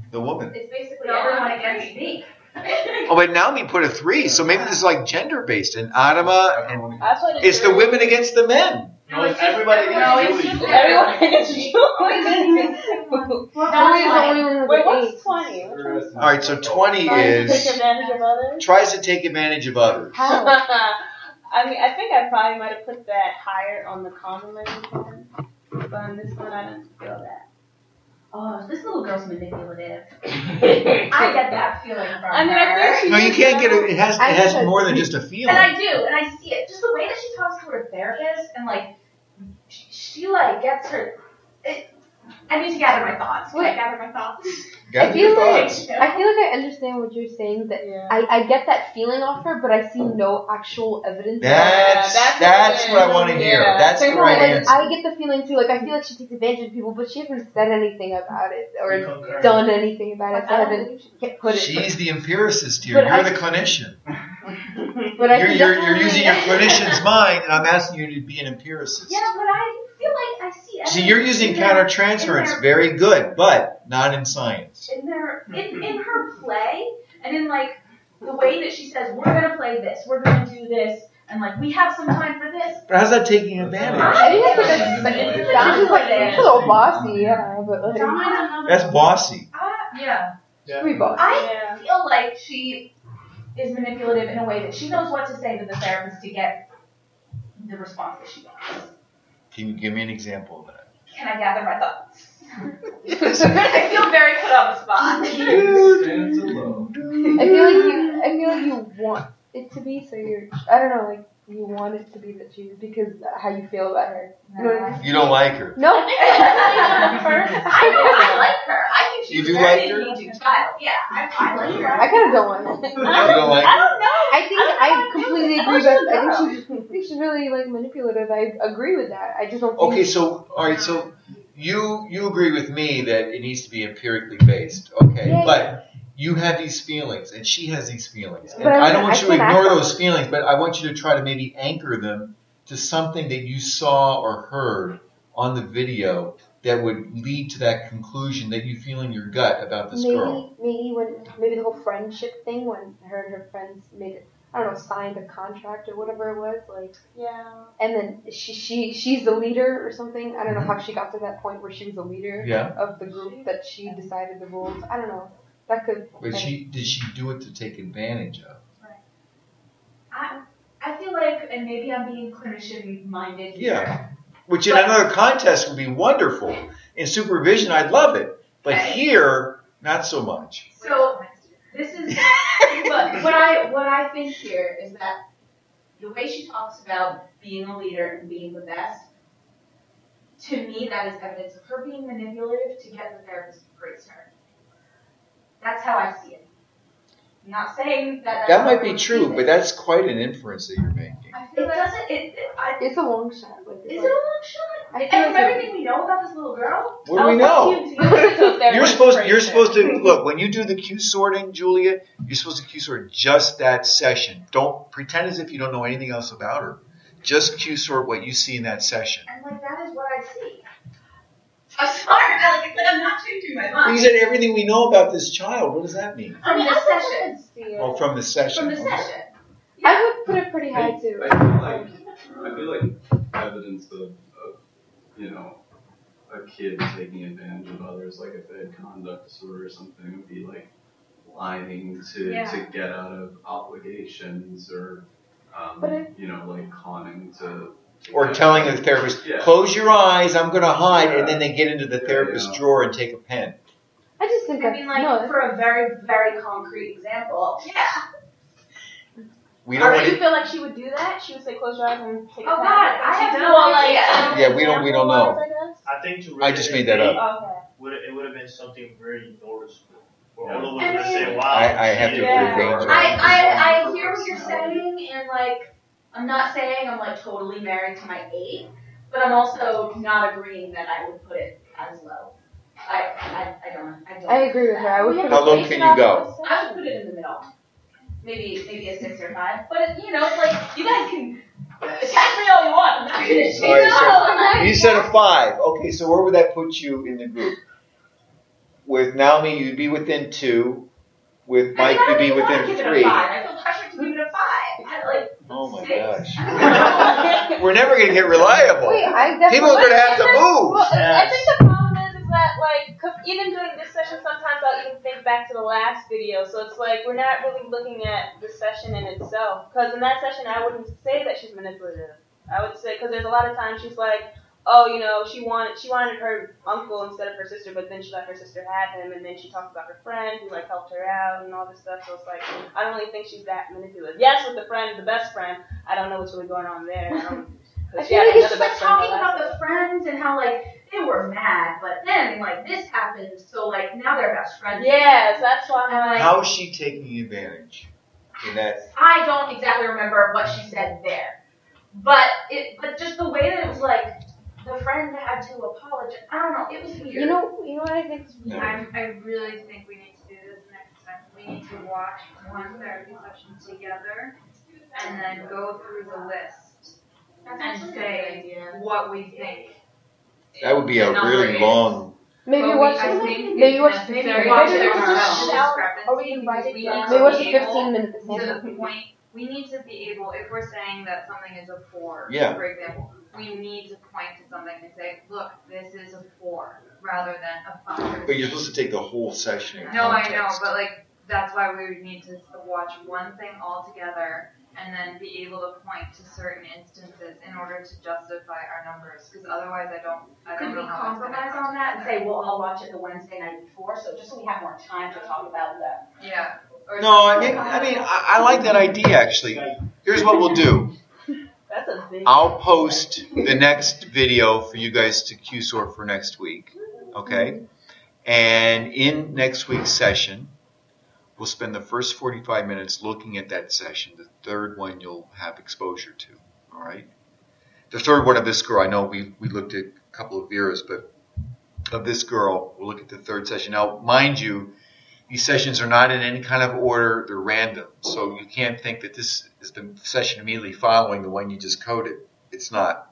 the woman. It's basically No, everyone I'm against great. me. Oh, but Naomi put a three, so maybe this is like gender based. And Adama, and That's what it's the women against the men. No, it's everybody No, against it's Julie. just Everyone against you. Well, Julie's the only one with Wait, an what's eight. twenty? All right, so twenty Trying to take is advantage of others? tries to take advantage of others. How? I mean, I think I probably might have put that higher on the common language one, but on this one I don't feel that. Oh, this little girl's manipulative. I get that feeling from I mean, her. I think she No, you can't get it. It has it I has think more than that's- just a feeling. And I do, and I see it. Just the way that she talks to her therapist, and like, she, she like gets her. It, I need to gather my thoughts. Can I gather my thoughts? Gather I feel your like thoughts. I feel like I understand what you're saying. That Yeah. I, I get that feeling off her, but I see no actual evidence. That's that's that's what what I it want to is. hear. Yeah. That's So, the no, right like, answer. I get the feeling too. Like I feel like she takes advantage of people, but she hasn't said anything about it or You concur. done anything about it. So I I don't haven't can't put it. She's the empiricist here. But You're I- the clinician. but I You're, can you're, you're definitely- using your clinician's mind, and I'm asking you to be an empiricist. Yeah, but I feel like I see. See, you're using in their- countertransference. in Very good, but not in science. their- In their, in, in her play, and in like the way that she says, "We're gonna play this. We're gonna do this," and like we have some time for this. But how's that taking advantage? I think that's like But a, it's Don's like manipulative. a little bossy, yeah, but like Don's another- That's bossy. I, Yeah. Yeah. pretty bossy. I Yeah. feel like she is manipulative in a way that she knows what to say to the therapist to get the response that she wants. Can you give me an example of that? Can I gather my thoughts? I feel very put on the spot. Stands alone. I feel like you. I feel like you want it to be, so you're. I don't know, like you want it to be that she because how you feel about her. You know what I mean? You don't like her. No. I know I like her. I think she's You do a very like her? engaging child. Yeah, I, I like her. I kind of don't want it. You don't like I her? don't know. I think I I, don't know. completely I agree. don't But I know. think she's, I think she's really like manipulative. I agree with that. I just don't. Think Okay, so all right, so you you agree with me that it needs to be empirically based. Okay, Yeah, but you have these feelings, and she has these feelings, and But I I don't can't- want I you to can't ignore act on those them. feelings, but I want you to try to maybe anchor them to something that you saw or heard on the video that would lead to that conclusion that you feel in your gut about this maybe girl. maybe when maybe the whole friendship thing when her and her friends made it. I don't know, signed a contract or whatever it was, like, Yeah. and then she she she's the leader or something. I don't know how she got to that point where she was the leader Yeah, of the group that she decided the rules. I don't know. That could. but she did she do it to take advantage of? I, I feel like, and maybe I'm being clinician minded. Yeah, which in another context would be wonderful. In supervision, I'd love it, but here, not so much. So this is what, what I what I think here is that the way she talks about being a leader and being the best, to me that is evidence of her being manipulative to get the therapist to praise her. That's how I see it. I'm not saying that. That might be true, but that's quite an inference that you're making. I feel it doesn't. It, it, I, It's a long shot. Like, is it a long shot? I And feel from like everything we know about this little girl, What do we know? You're You're supposed you're supposed to look when you do the Q sorting, Julia. You're supposed to Q sort just that session. Don't pretend as if you don't know anything else about her. Just Q sort what you see in that session. and like that is what I see. I'm sorry, I like, I'm not changing my You mind. said everything we know about this child. What does that mean? From the session. Oh, from the session. From the Okay. session. I would put it pretty I, high too. I feel like I feel like evidence of, of you know a kid taking advantage of others, like if they had conduct disorder or something, would be like lying to Yeah. to get out of obligations or um, But it- you know like conning to. to Or get telling out the of- therapist, Yeah. close your eyes, I'm going to hide, and Yeah. then they get into the Yeah, therapist's yeah. drawer and take a pen. I just think I that mean, like, no. for a very, very concrete example, yeah. We don't Or want do you to, feel like she would do that? She would say, "Close your eyes and take a Oh, pen." God, I She have does? no Well, like, idea. um, Yeah, we don't- we don't know. example-wise, I guess? I think to I just made that up. Okay. Would it would have been something very noticeable. Or Yeah. all of us I would have mean- said, "Wow." I, I have to she- agree Yeah. with Angel. I, I, I hear what you're saying, and like, I'm not saying I'm like totally married to my eight, but I'm also not agreeing that I would put it as low. I, I, I don't, I don't. I agree with her. I would put How it. low can you go? I would put it in the middle. Maybe, maybe a six or five, but you know, like, you guys can attack me all you want. I'm not gonna say All right, no. so I'm not- you said a five. Okay, so where would that put you in the group? with Naomi, you'd be within two. With I Mike, mean, I you'd be don't even wanna within give it a three. five. I feel pressured to give it a five. I, like, Oh my six. gosh. We're never gonna get reliable. Wait, I definitely. People are gonna have to move. Well, I think the problem is, is that like, cause even doing this session, sometimes I'll even think back to the last video. So it's like we're not really looking at the session in itself. Cause in that session, I wouldn't say that she's manipulative. I would say, cause there's a lot of times she's like, oh, you know, she wanted she wanted her uncle instead of her sister, but then she let her sister have him, and then she talked about her friend who like helped her out and all this stuff. So it's like I don't really think she's that manipulative. Yes, with the friend, the best friend, I don't know what's really going on there. I don't. I She feel had like it's another just like best friend talking last about time. the friends and how like they were mad, but then like this happened, so like now they're best friends. Yes, that's why I'm And, like. How is she taking advantage in that? I don't exactly remember what she said there, but it, but just the way that it was like the friend had to apologize. I don't know. It was weird. You know, you know what I think is weird? I, I really think we need to do this next time. We need to watch one therapy session together and then go through the list That's and actually a good say idea. what we think. That would be a The number really is. long. Maybe But we- watch I the think maybe it's watch the necessary maybe to watch check the our fifteen own Are we discrepancy invited? because we need Maybe to watch the be able fifteen minute the to same the point, we need to be able, if we're saying that something is a four, Yeah. for example, we need to point to something and say, look, this is a four, rather than a five. But you're supposed to take the whole session in No, I know, context. but like, that's why we would need to watch one thing all together and then be able to point to certain instances in order to justify our numbers, because otherwise I don't, I don't Could we know how it's gonna compromise come on that and together. say we'll all watch it the Wednesday night before, so just so we have more time to talk about that. Yeah. Or No, I mean, I mean, I, I like that idea actually. Here's what we'll do. That's a big. I'll post the next video for you guys to Q sort for next week, okay? And in next week's session, we'll spend the first forty-five minutes looking at that session. The third one you'll have exposure to, all right? The third one of this girl, I know we, we looked at a couple of Vera's, but of this girl, we'll look at the third session. Now, mind you, these sessions are not in any kind of order. They're random. So you can't think that this is the session immediately following the one you just coded. It's not.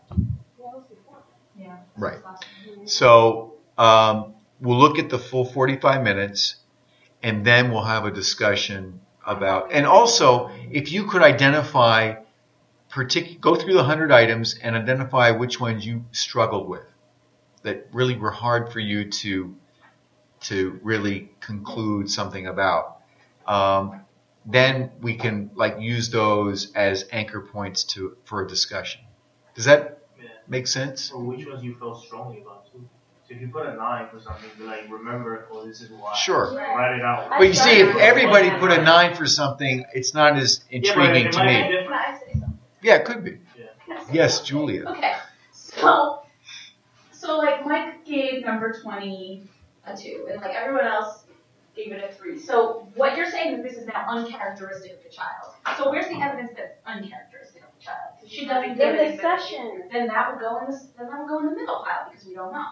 Yeah. Right. So um, we'll look at the full forty-five minutes, and then we'll have a discussion about, and also, if you could identify, partic- go through the one hundred items and identify which ones you struggled with that really were hard for you to to really conclude something about. Um, then we can like use those as anchor points to for a discussion. Does that Yeah. make sense? So which ones you felt strongly about too? So if you put a nine for something, be like, remember, oh, this is why. Sure. Write it out. But you see, if everybody put a nine for something, it's not as intriguing yeah, but it to might me. be Can different. I say something? Yeah, it could be. Yeah. Yes, Julia. Okay, so, so like Mike gave number twenty a two, and like everyone else gave it a three. So what you're saying is this is now uncharacteristic of the child. So where's the evidence that's uncharacteristic of the child? She doesn't give In the anything. session. Then that would go in the then that would go in the middle pile because we don't know.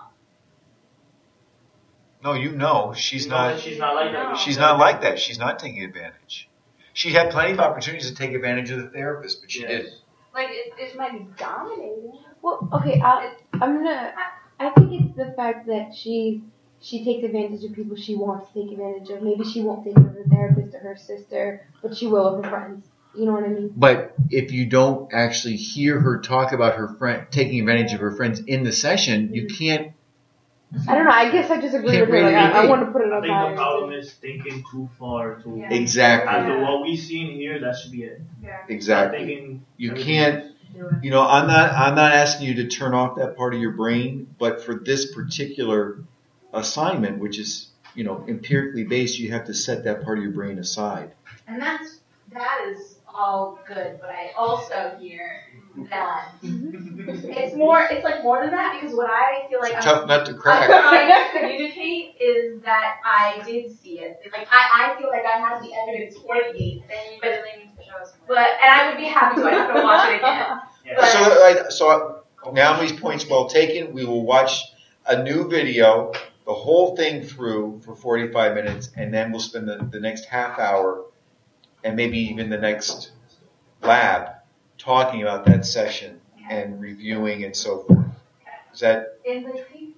No, you know, she's You know that not. She's not like that. She's not like that. She's not taking advantage. She had plenty of opportunities to take advantage of the therapist, but she Yes. didn't. Like, it, it might be Dominating. Well, okay, I, I'm gonna. I think it's the fact that she she takes advantage of people she wants to take advantage of. Maybe she won't think of the therapist or her sister, but she will of her friends. You know what I mean? But if you don't actually hear her talk about her friend taking advantage of her friends in the session, you can't. I don't know. I guess I just agree Can't with her. Like, I, I really- want to put it I up think the higher. problem is thinking too far. To Yeah. Exactly. After what we've seen here, that should be it. yeah. Exactly. Not thinking You everything can't. else. Do it. You know, I'm not. I'm not asking you to turn off that part of your brain, but for this particular assignment, which is you know empirically based, you have to set that part of your brain aside. And that's that is all good, but I also hear that it's more it's like more than that because what I feel like I'm Tough nut to I'm crack. trying to communicate is that I did see it. Like I, I feel like I have the evidence for the eight, Then you But- really need to show us more. but and I would be happy to. I have to watch it again. Yeah. So, I, so Naomi's point's well taken. We will watch a new video, the whole thing through for forty-five minutes, and then we'll spend the, the next half hour, and maybe even the next lab, talking about that session and reviewing and so forth. Is that In the treat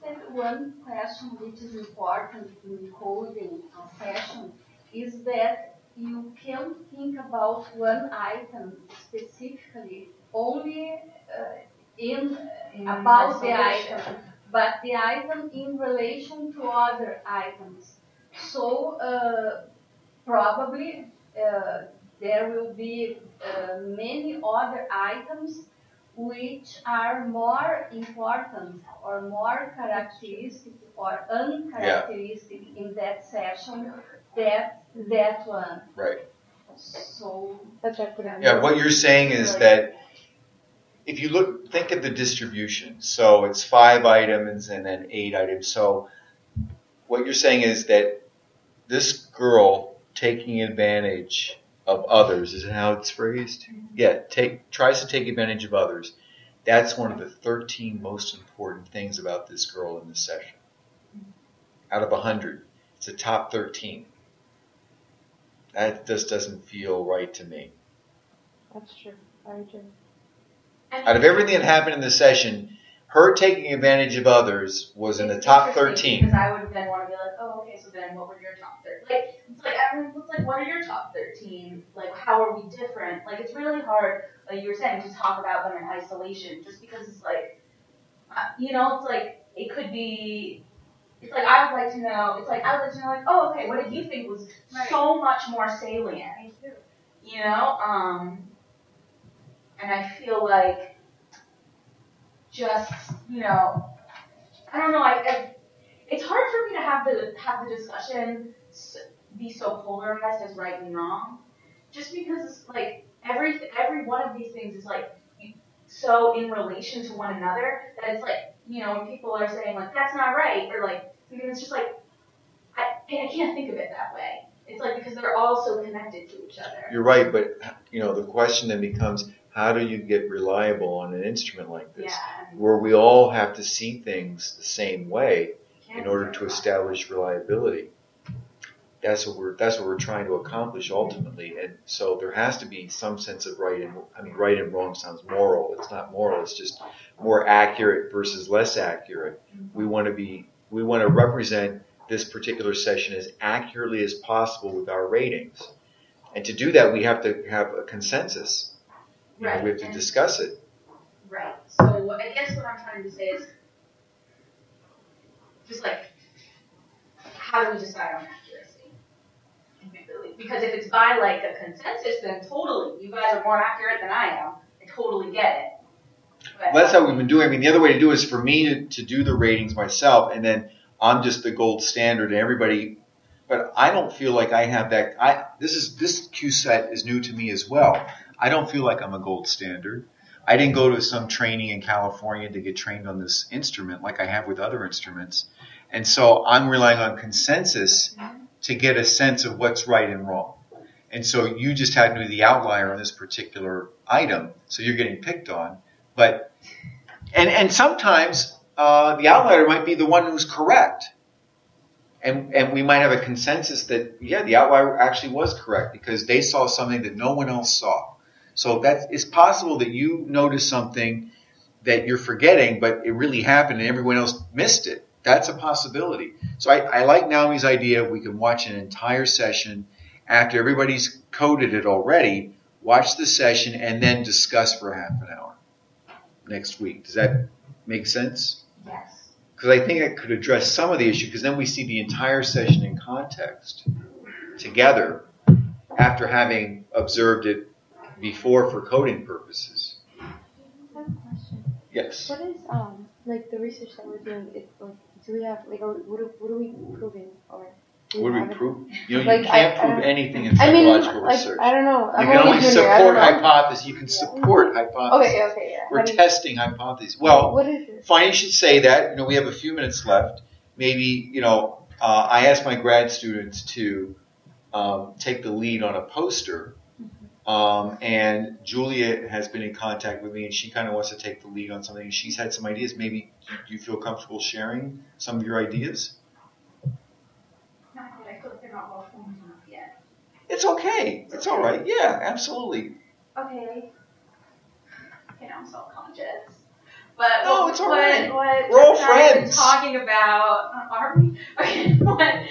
that one question which is important in coding session is that you can think about one item specifically only uh, in, In about the isolation. item, but the item in relation to other items. So uh, probably uh, there will be uh, many other items which are more important or more characteristic or uncharacteristic yeah. in that session than that one. Right. So that's what I yeah, what you're saying is that if you look, think of the distribution. So it's five items and then eight items. So what you're saying is that this girl taking advantage of others, is how it's phrased? Mm-hmm. Yeah, take tries to take advantage of others. That's one of the thirteen most important things about this girl in this session. Out of a hundred, it's a top thirteen. That just doesn't feel right to me. That's true. Very true. Out of everything that happened in the session, her taking advantage of others was in the top thirteen. Because I would then want to be like, oh, okay, so then what were your top thirteen? Like, it's like, everyone's like, what are your top thirteen? Like, how are we different? Like, it's really hard, like you were saying, to talk about them in isolation, just because it's like, uh, you know, it's like, it could be, it's like, I would like to know, it's like, I would like to know, like, oh, okay, what did you think was right. so much more salient? Me too. You know, um, and I feel like, just, you know, I don't know, I, I, it's hard for me to have the have the discussion be so polarized as right and wrong, just because it's like every every one of these things is like so in relation to one another that it's like, you know, when people are saying like that's not right or like, it's just like I I can't think of it that way. It's like because they're all so connected to each other. You're right, but you know the question then becomes, how do you get reliable on an instrument like this, yeah. where we all have to see things the same way in order to establish reliability? That's what we're that's what we're trying to accomplish ultimately, and so there has to be some sense of right and I mean right and wrong sounds moral. It's not moral. It's just more accurate versus less accurate. We want to be we want to represent this particular session as accurately as possible with our ratings, and to do that we have to have a consensus. You Right. know, we have to discuss it. Right. So I guess what I'm trying to say is just like, how do we decide on accuracy? Because if it's by like a consensus, then totally, you guys are more accurate than I am. I totally get it. But, Well, that's how we've been doing. I mean, the other way to do it is for me to, to do the ratings myself, and then I'm just the gold standard, and everybody. But I don't feel like I have that. I this is this Q set is new to me as well. I don't feel like I'm a gold standard. I didn't go to some training in California to get trained on this instrument like I have with other instruments. And so I'm relying on consensus to get a sense of what's right and wrong. And so you just happen to be the outlier on this particular item, so you're getting picked on. But and and sometimes uh, the outlier might be the one who's correct. And and we might have a consensus that, yeah, the outlier actually was correct because they saw something that no one else saw. So that it's possible that you noticed something that you're forgetting, but it really happened and everyone else missed it. That's a possibility. So I, I like Naomi's idea. We can watch an entire session after everybody's coded it already, watch the session, and then discuss for half an hour next week. Does that make sense? Yes. Because I think it could address some of the issue, because then we see the entire session in context together after having observed it before for coding purposes. I have a question. Yes. What is um like the research that we're doing? It, like, do we have like are, what are, what are we proving or? Do What do have we it? prove? You know, Like, you can't I- I prove don't- anything in I mean, psychological like research. I don't know. You I'm can only junior, I don't support know. hypotheses. You can Yeah. support hypotheses. Okay, okay, yeah. We're How do you- testing hypotheses. Well, what is it? fine, you should say that. You know, we have a few minutes left. Maybe, you know, uh, I asked my grad students to um, take the lead on a poster. Um, and Julia has been in contact with me, and she kind of wants to take the lead on something. She's had some ideas. Maybe do you feel comfortable sharing some of your ideas? Not yet. I feel like they're not well formed enough yet. It's okay. It's all right. Yeah, absolutely. Okay. Okay, now I'm self-conscious. But No, what, it's all what, right. what We're all Jeff and I have been friends. talking about, uh, are we? Okay, what?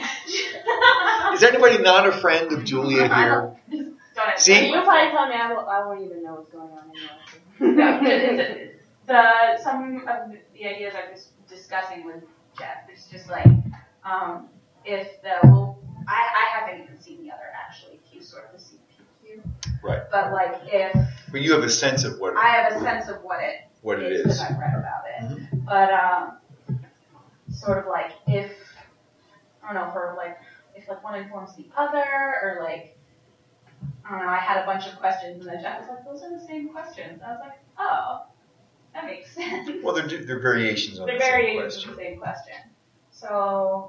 Is anybody not a friend of Julia here? Don't See? You'll probably tell me I won't, I won't even know what's going on anyway. No, the, the, some of the ideas I was discussing with Jeff, it's just like, um, if the, well, I, I haven't even seen the other actually, Q sort of the C P Q. Right. But like if But you have a sense of what I have a sense of what it what it is is. because I've read about it. Mm-hmm. But um, sort of like if I don't know, for like if like one informs the other, or like I don't know, I had a bunch of questions and then Jeff was like, those are the same questions. I was like, oh, that makes sense. Well, they're, they're variations on They're the same variations question. of the same question. So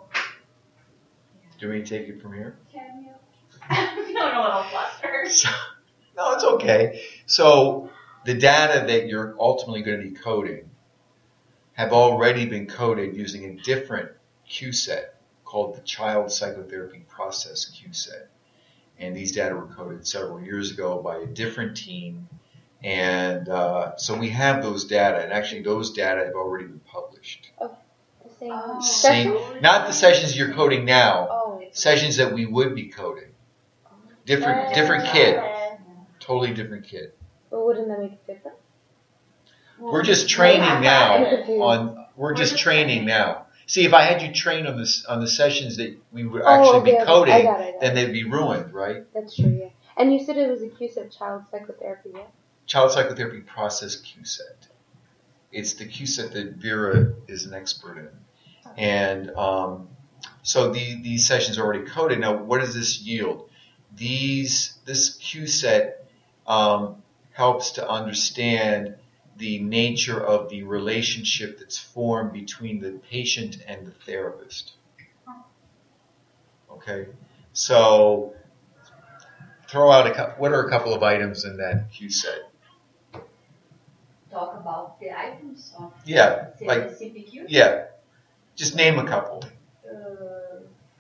Do you want me to take it from here? can you? I'm feeling a little flustered. So, no, it's okay. So the data that you're ultimately going to be coding have already been coded using a different Q set called the Child Psychotherapy Process Q set. And these data were coded several years ago by a different team. And uh, so we have those data, and actually those data have already been published. The same Oh. Same, session? not the sessions you're coding now, Oh. sessions that we would be coding. Different, different kid, totally different kid. But wouldn't that make it different? We're just training I'm now confused. on. We're just training now. See, if I had you train on this on the sessions that we would Oh, actually okay, be okay. coding, I got it, I got then it. they'd be ruined, right? That's true, yeah. And you said it was a Q set child psychotherapy, yeah? Child Psychotherapy Process Q set. It's the Q set that Vera is an expert in, and um, so the, these sessions are already coded. Now, what does this yield? These this Q set um, helps to understand the nature of the relationship that's formed between the patient and the therapist. Okay, so throw out a couple. What are a couple of items in that Q set? Talk about the items of Yeah, the like C P Q. yeah, just name a couple. Uh,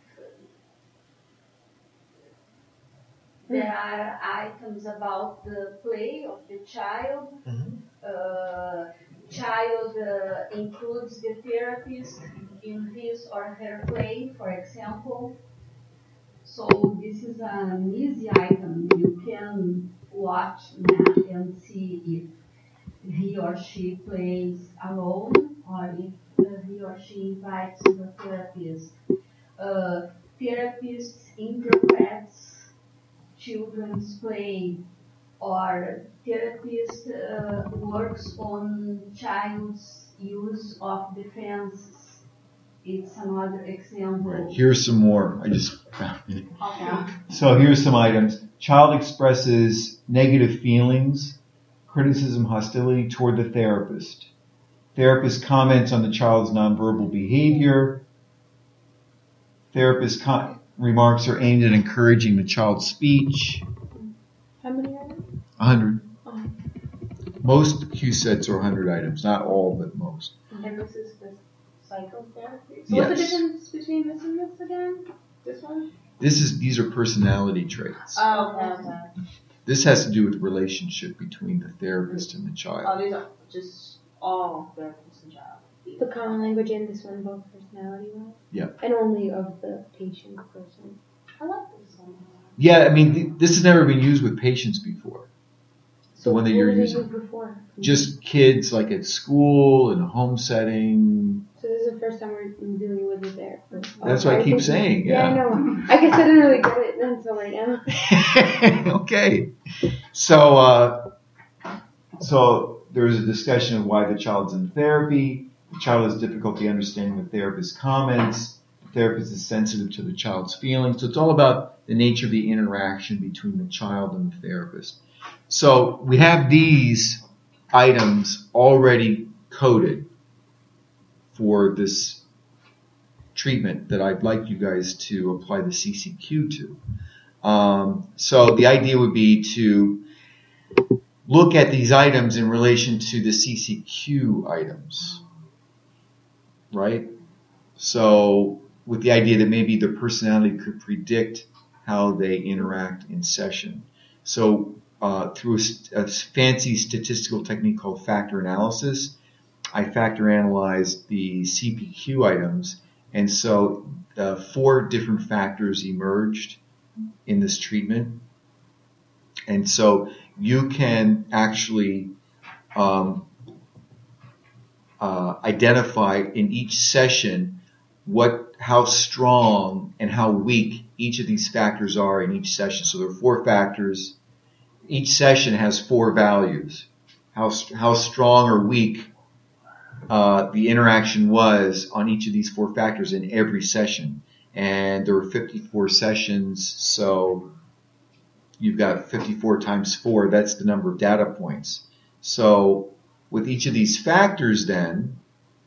there are items about the play of the child. Mhm. Uh, child uh, includes the therapist in his or her play, for example. So this is an easy item. You can watch that and see if he or she plays alone or if uh, he or she invites the therapist. Uh, therapist interprets children's play, or therapist uh, works on child's use of defenses. It's another example. Here's some more. I just found it. Okay. So here's some items. Child expresses negative feelings, criticism, hostility toward the therapist. Therapist comments on the child's nonverbal behavior. Therapist con- remarks are aimed at encouraging the child's speech. How many are there? one hundred. Oh. Most Q sets are one hundred items. Not all, but most. And this is the psychotherapy. So what's the Yes. difference between this and this again? This one? This is these are personality traits. Oh, okay, okay. This has to do with the relationship between the therapist and the Oh, child. these are just all therapists and child. The common language in this one, both personality wise? Yeah. And only of the patient person. I like this one. Yeah, I mean, th- this has never been used with patients before. The one that what you're was it using. used before? Just kids, like at school, in a home setting. So this is the first time we're dealing with it there. That's what I keep saying, Yeah, I yeah. know. I guess I didn't really get it until right now. Okay. So, uh, so there's a discussion of why the child's in therapy. The child has difficulty understanding the therapist's comments. The therapist is sensitive to the child's feelings. So it's all about the nature of the interaction between the child and the therapist. So we have these items already coded for this treatment that I'd like you guys to apply the C C Q to. Um, so the idea would be to look at these items in relation to the C C Q items, right? So with the idea that maybe the personality could predict how they interact in session. So uh, through a, a fancy statistical technique called factor analysis, I factor analyzed the C P Q items, and so uh, four different factors emerged in this treatment. And so you can actually um, uh, identify in each session what, how strong and how weak each of these factors are in each session. So there are four factors. Each session has four values. How how strong or weak uh, the interaction was on each of these four factors in every session. And there were fifty-four sessions, so you've got fifty-four times four. That's the number of data points. So with each of these factors, then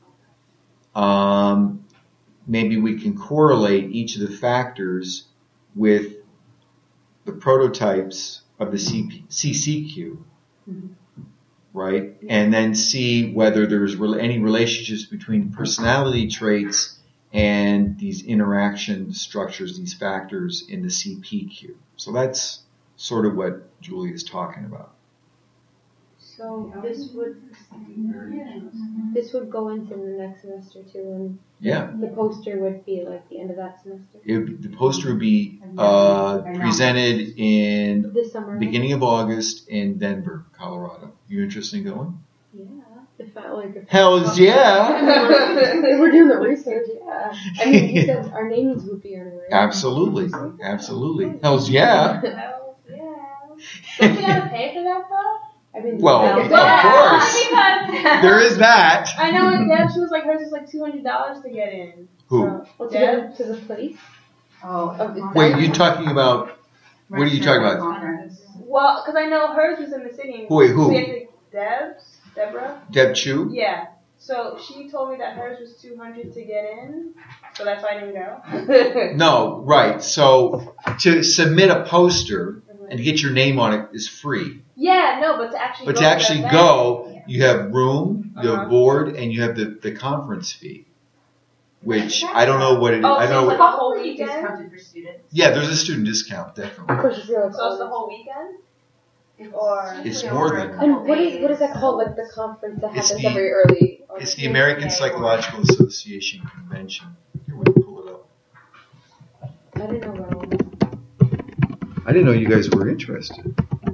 um, maybe we can correlate each of the factors with the prototypes of the C C Q, mm-hmm. right? And then see whether there's re- any relationships between personality traits and these interaction structures, these factors in the C P Q. So that's sort of what Julie is talking about. So this would this would go into the next semester too, and yeah, the poster would be like the end of that semester. It would, the poster would be uh, presented in this summer, beginning of August in Denver, Colorado. You interested in going? Yeah, if I like. If Hell's yeah! If we're doing the research, yeah. I mean, you said our names would be on it, right? Absolutely, absolutely. Hell's yeah! Hell's yeah! Don't you gotta pay for that though? I mean, well, yeah. of course. There is that. I know, and Deb, she was like, hers was like two hundred dollars to get in. Who? So, well, to get to the place. Oh. oh Wait, you talking about? What are you talking about? Conference. Well, because I know hers was in the city. Wait, who? We had to, Deb's, Deborah. Deb Chu? Yeah. So she told me that hers was two hundred to get in, so that's why I didn't go. No, right. So to submit a poster and to get your name on it is free. Yeah, no, but to actually but go to actually to go, yeah. you have room, you uh-huh. have board, and you have the, the conference fee, which I don't know what it is. Oh, I don't so know it's what. like a whole weekend? Discounted for students. Yeah, there's a student discount, definitely. Of course, it's real. So it's the whole weekend? Or it's more than. And what is what is that called? Like the conference that It's happens the- every early. It's the American Psychological Association convention. Here, we can pull it up. I didn't know about all this. I didn't know you guys were interested.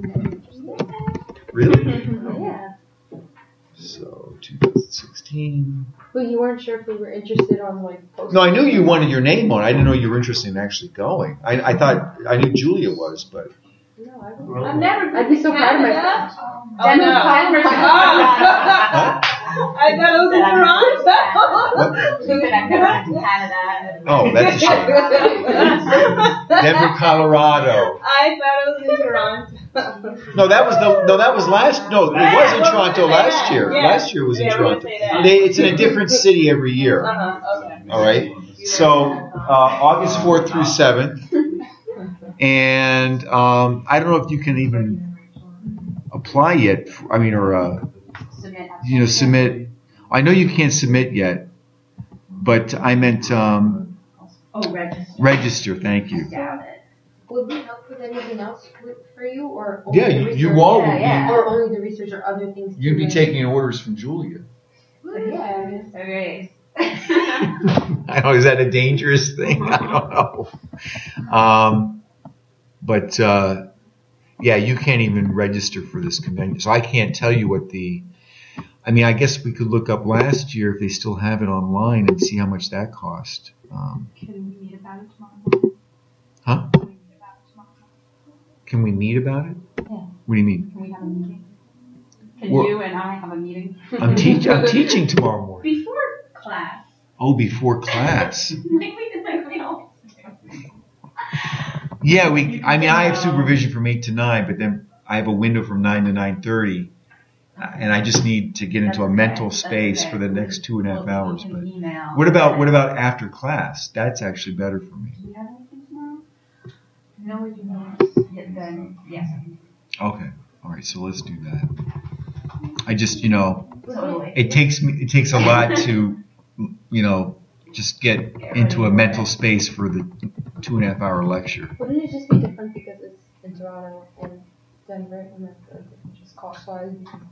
Really? Yeah. So, twenty sixteen. But you weren't sure if we were interested on like posters. No, I knew you wanted your name on it. I didn't know you were interested in actually going. I, I thought, I knew Julia was, but. No, I wouldn't. I've never been I'd be to so proud of Canada. myself. Oh, oh no. Huh? I thought it was in Toronto. She said I've never been to Canada. Oh, that's a shame. Denver, Colorado. I thought it was in Toronto. No, that was the, no, that was last, no, it was in Toronto last year. Yeah. Last year was in Yeah, we're gonna Toronto. say that. They, it's in a different city every year. Uh-huh, okay. All right. So, uh, August fourth through seventh. And um, I don't know if you can even apply yet. I mean, or uh, Submit. you know, submit. I know you can't submit yet, but I meant um, Oh, register. register. Thank you. Got it. Would we help with anything else with, for you, or only Yeah, the you, research? you all yeah, would yeah. be. or only the research or other things? You'd too, be like- taking orders from Julia. Yeah, I guess. Okay. I know, is that a dangerous thing? I don't know. Um, but uh, yeah, you can't even register for this convention, so I can't tell you what the. I mean, I guess we could look up last year if they still have it online and see how much that cost. Um, Can we meet about it tomorrow morning? huh? Can we meet about it tomorrow morning? Can we meet about it? Yeah. What do you mean? Can we have a meeting? Can Well- you and I have a meeting? I'm teaching. I'm teaching tomorrow morning. Before class. Oh, before class. Like we did, like we always do. Yeah, we. I mean, I have supervision from eight to nine, but then I have a window from nine to nine thirty, and I just need to get into a mental space for the next two and a half hours. But what about what about after class? That's actually better for me. Do you have anything tomorrow? No, we do not. Yeah, then yes. Okay. All right. So let's do that. I just, you know, Totally. it takes me. It takes a lot to, you know, just get into a mental space for the two and a half hour lecture. Wouldn't it just be different because it's in Toronto and Denver and that's like just cost wise?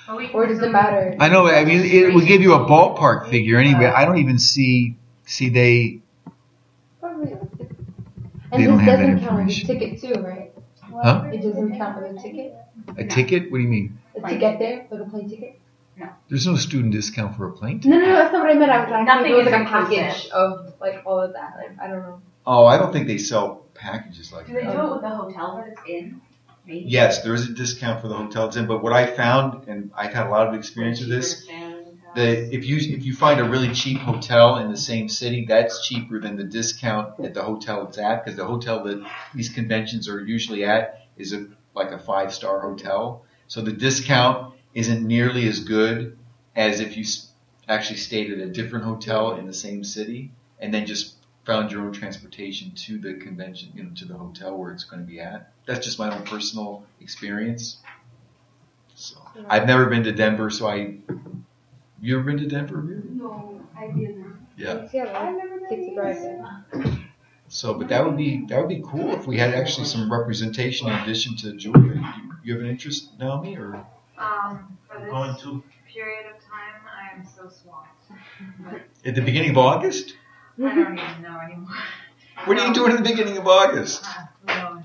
But we can Or does it matter? I know. I mean, it would give you a ballpark figure anyway. I don't even see see they. Probably. They And don't this have that doesn't count as a information. ticket too, right? Huh? It doesn't count as a ticket? A ticket? What do you mean? To get there? Like a plane ticket? There's no student discount for a plane ticket. No, no, no, that's not what I meant. I was asking Nothing if it was is like a inclusive. package of like all of that. Like, I don't know. Oh, I don't think they sell packages like Do they that. do it with the hotel that it's in? Maybe. Yes, there is a discount for the hotel it's in, but what I found, and I've had a lot of experience with this, that if you if you find a really cheap hotel in the same city, that's cheaper than the discount at the hotel it's at, because the hotel that these conventions are usually at is a like a five star hotel. So the discount isn't nearly as good as if you s- actually stayed at a different hotel in the same city and then just found your own transportation to the convention, you know, to the hotel where it's going to be at. That's just my own personal experience. So I've never been to Denver, so I. You ever been to Denver? Mary? No, I didn't. Yeah. Yeah, like, takes a drive there. So, but that would be that would be cool if we had actually some representation in addition to Julia. You, you have an interest, Naomi, or? Um, for I'm going this to. period of time, I am so swamped. But At the beginning of August? I don't even know anymore. What are you doing at the beginning of August? Ah, who knows?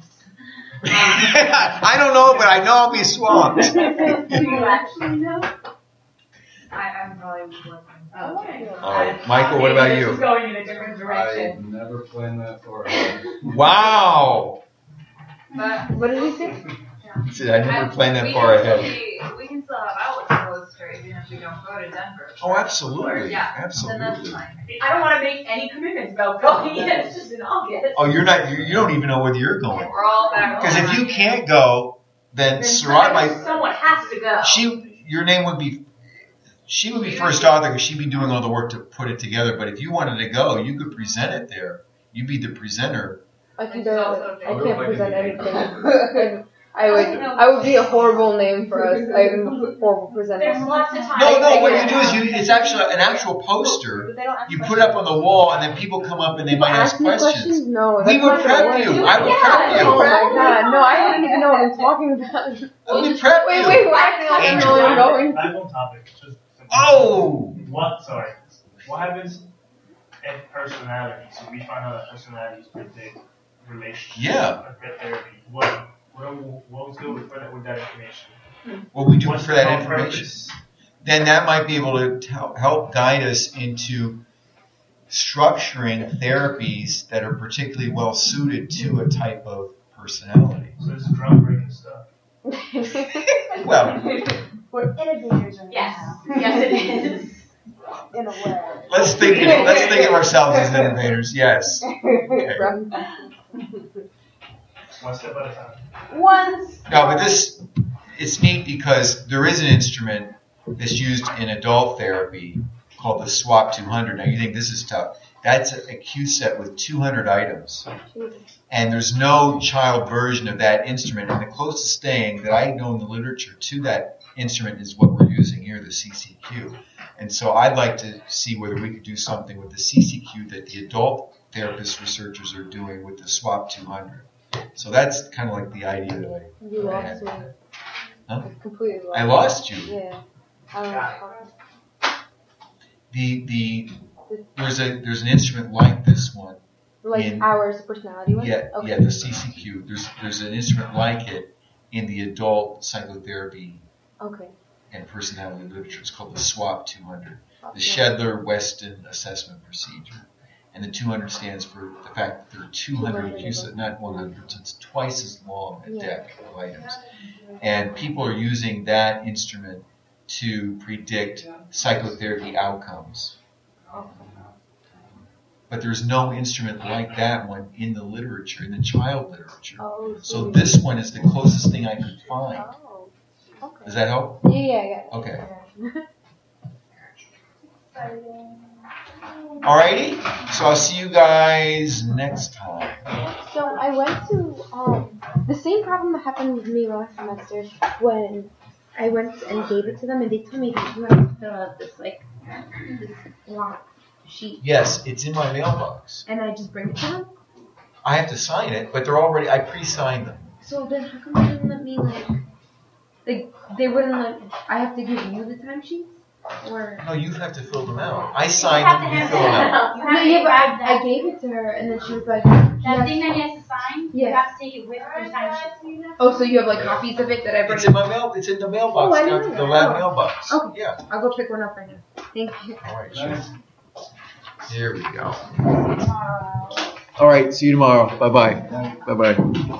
I don't know, but I know I'll be swamped. Do you actually know? I, I'm probably working. Okay. All right, Michael, what about This is you? going in a different I direction. never planned that far ahead. Wow! But What did he say? He said, I never planned that we far can ahead. still- We can still have Outlook poster even if we don't go to Denver. Oh, absolutely, Yeah, then that's absolutely. fine. I don't want to make any commitments about going yet. It's just in August. Oh, you're not. You, you don't even know whether you're going. We're all back. Because if you can't go, then Then Sarat might. someone has to go. She, your name would be. She would be first author because she'd be doing all the work to put it together. But if you wanted to go, you could present it there. You'd be the presenter. I can It's barely. also I big. can't present anything. I would. I would be a horrible name for us. I'm a horrible presenter. There's lots of time. No, no. I What get you do is you. It's actually an actual poster. But they don't ask You put it up on the wall, and then people come up and they People might ask ask me questions. questions? No, We that's would not prep gonna you. work. I would Yeah, prep you. Oh my god, no, I wouldn't even know what I'm talking about. Let me prep Wait, you. wait, we're acting like I know where I'm going. Back on topic. Just Oh. what? Sorry. What happens if personalities? So we find out that personalities predict relationships. Yeah. Or fit therapy. What? What? What was good with that? With that information? What we do What's for the that whole information? purpose? Then that might be able to tell, help guide us into structuring therapies that are particularly well suited to a type of personality. So this is groundbreaking stuff. Well, We're innovators in Yes. Yes, it is. in a way. let's think. Of, let's think of ourselves as innovators. Yes. Okay. One step at a time. Once. No, but this it's neat because there is an instrument that's used in adult therapy called the SWAP two hundred. Now you think this is tough. That's a cue set with two hundred items. And there's no child version of that instrument. And the closest thing that I know in the literature to that instrument is what we're using here, the C C Q. And so I'd like to see whether we could do something with the C C Q that the adult therapist researchers are doing with the SWAP two hundred. So that's kind of like the idea that I, You that I lost had. me. Huh? I completely lost I lost you. Yeah. I don't know. The the there's a there's an instrument like this one. Like In- ours, personality one? Yeah, Okay. yeah, the C C Q. There's there's an instrument like it in the adult psychotherapy Okay. and personality literature. It's called the SWAP two hundred, the Okay. Shedler Weston Assessment Procedure. And the two hundred stands for the fact that there are two hundred Q sets, not one hundred, so it's twice as long a Yeah. deck of items. And people are using that instrument to predict psychotherapy outcomes. But there's no instrument like that one in the literature, in the child literature. Oh, So this one is the closest thing I could find. Oh. Okay. Does that help? Yeah, yeah, I got it. Okay. Alrighty. So I'll see you guys next time. So I went to um the same problem that happened with me last semester when I went and gave it to them and they told me that you have to fill out this like this long sheet Yes, it's in my mailbox. and I just bring it to them. I have to sign it, but they're already, I pre-signed them. So then how come they didn't let me like like they wouldn't let. I have to give you the timesheets, or No, you have to fill them out. I You sign have them, to you have fill them out. You no, have to yeah, but grab I, I that. gave it to her, and then she was like, That yes. thing that he has to sign, you Yes. have to take it with your timesheet. Oh, so you have like copies of it that I bring? It's in my mail. It's in the mailbox. Oh, I down didn't to know the that. lab Oh. mailbox. Okay. Yeah. I'll go pick one up right now. Thank you. All right. Sure. Here we go. Tomorrow. All right. See you tomorrow. Bye bye. Bye bye.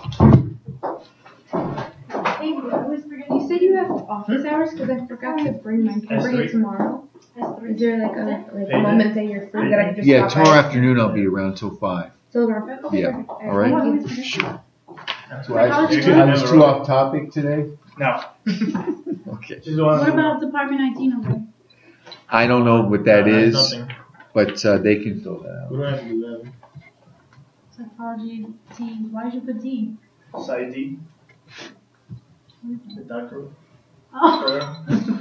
Hey, I always forget. You said you have office hours because I forgot to bring mine. Can I bring it tomorrow? Is there like a like a moment that you're free that I can just Yeah. stop Tomorrow by? afternoon I'll be around till five. Till around okay, Yeah. perfect. All right. Thank you. Sure. So I, How's it I going? was too off topic today. No. Okay. She's the one. What about Department I T number? I don't know what that No, that's is, nothing. but uh, they can fill that We out. don't have to do that. Psychology T. Why did you put T? Side D. The doctor. Oh. program.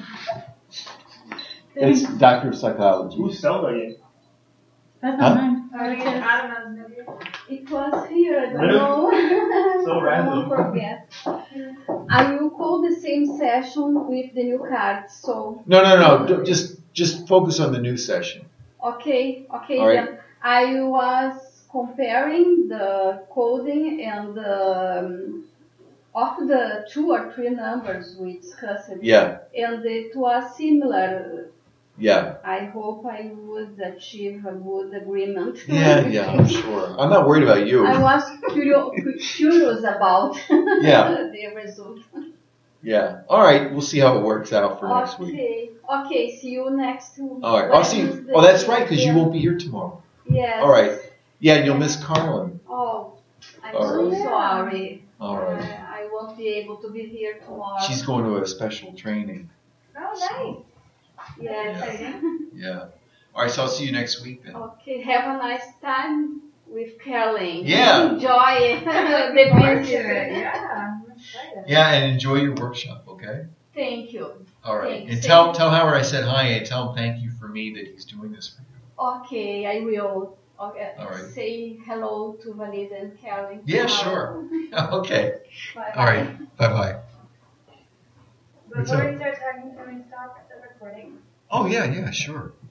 It's Doctor of Psychology. Who spelled that again? That's Huh? not mine. I mean, Adam has no idea. It was here, I don't Really? know. So I random. won't forget. I will call the same session with the new cards, so, No, no, no. don't- Just, just focus on the new session. okay, okay, All right. then. I was comparing the coding and the, um, of the two or three numbers we discussed. Yeah, And it was similar. yeah, I hope I would achieve a good agreement. yeah, yeah. I'm sure. I'm not worried about you. I was curio- curious about Yeah. the result. Yeah. All right. We'll see how it works out for next week. Okay, okay, see you next week. All right. I'll see you. Oh, that's right, because you won't be here tomorrow. Yes. All right. Yeah, and you'll miss Carlin. Oh, I'm All so right. sorry. All right. I, I won't be able to be here tomorrow. She's going to a special training. Oh, Yes. Yeah. All right. So I'll see you next week then. Okay, have a nice time with Caroline. Yeah. Enjoy the nice. visit. Yeah, I'm excited. Yeah, and enjoy your workshop. Okay. Thank you. All right. Thanks. And tell tell Howard I said hi and tell him thank you for me that he's doing this for you. Okay, I will. Okay. All right. Say hello to Valida and Caroline. Yeah, tomorrow. Okay. Bye. All right. Bye bye. What's Before up? we start talking, can we stop the recording? Oh yeah, yeah, sure.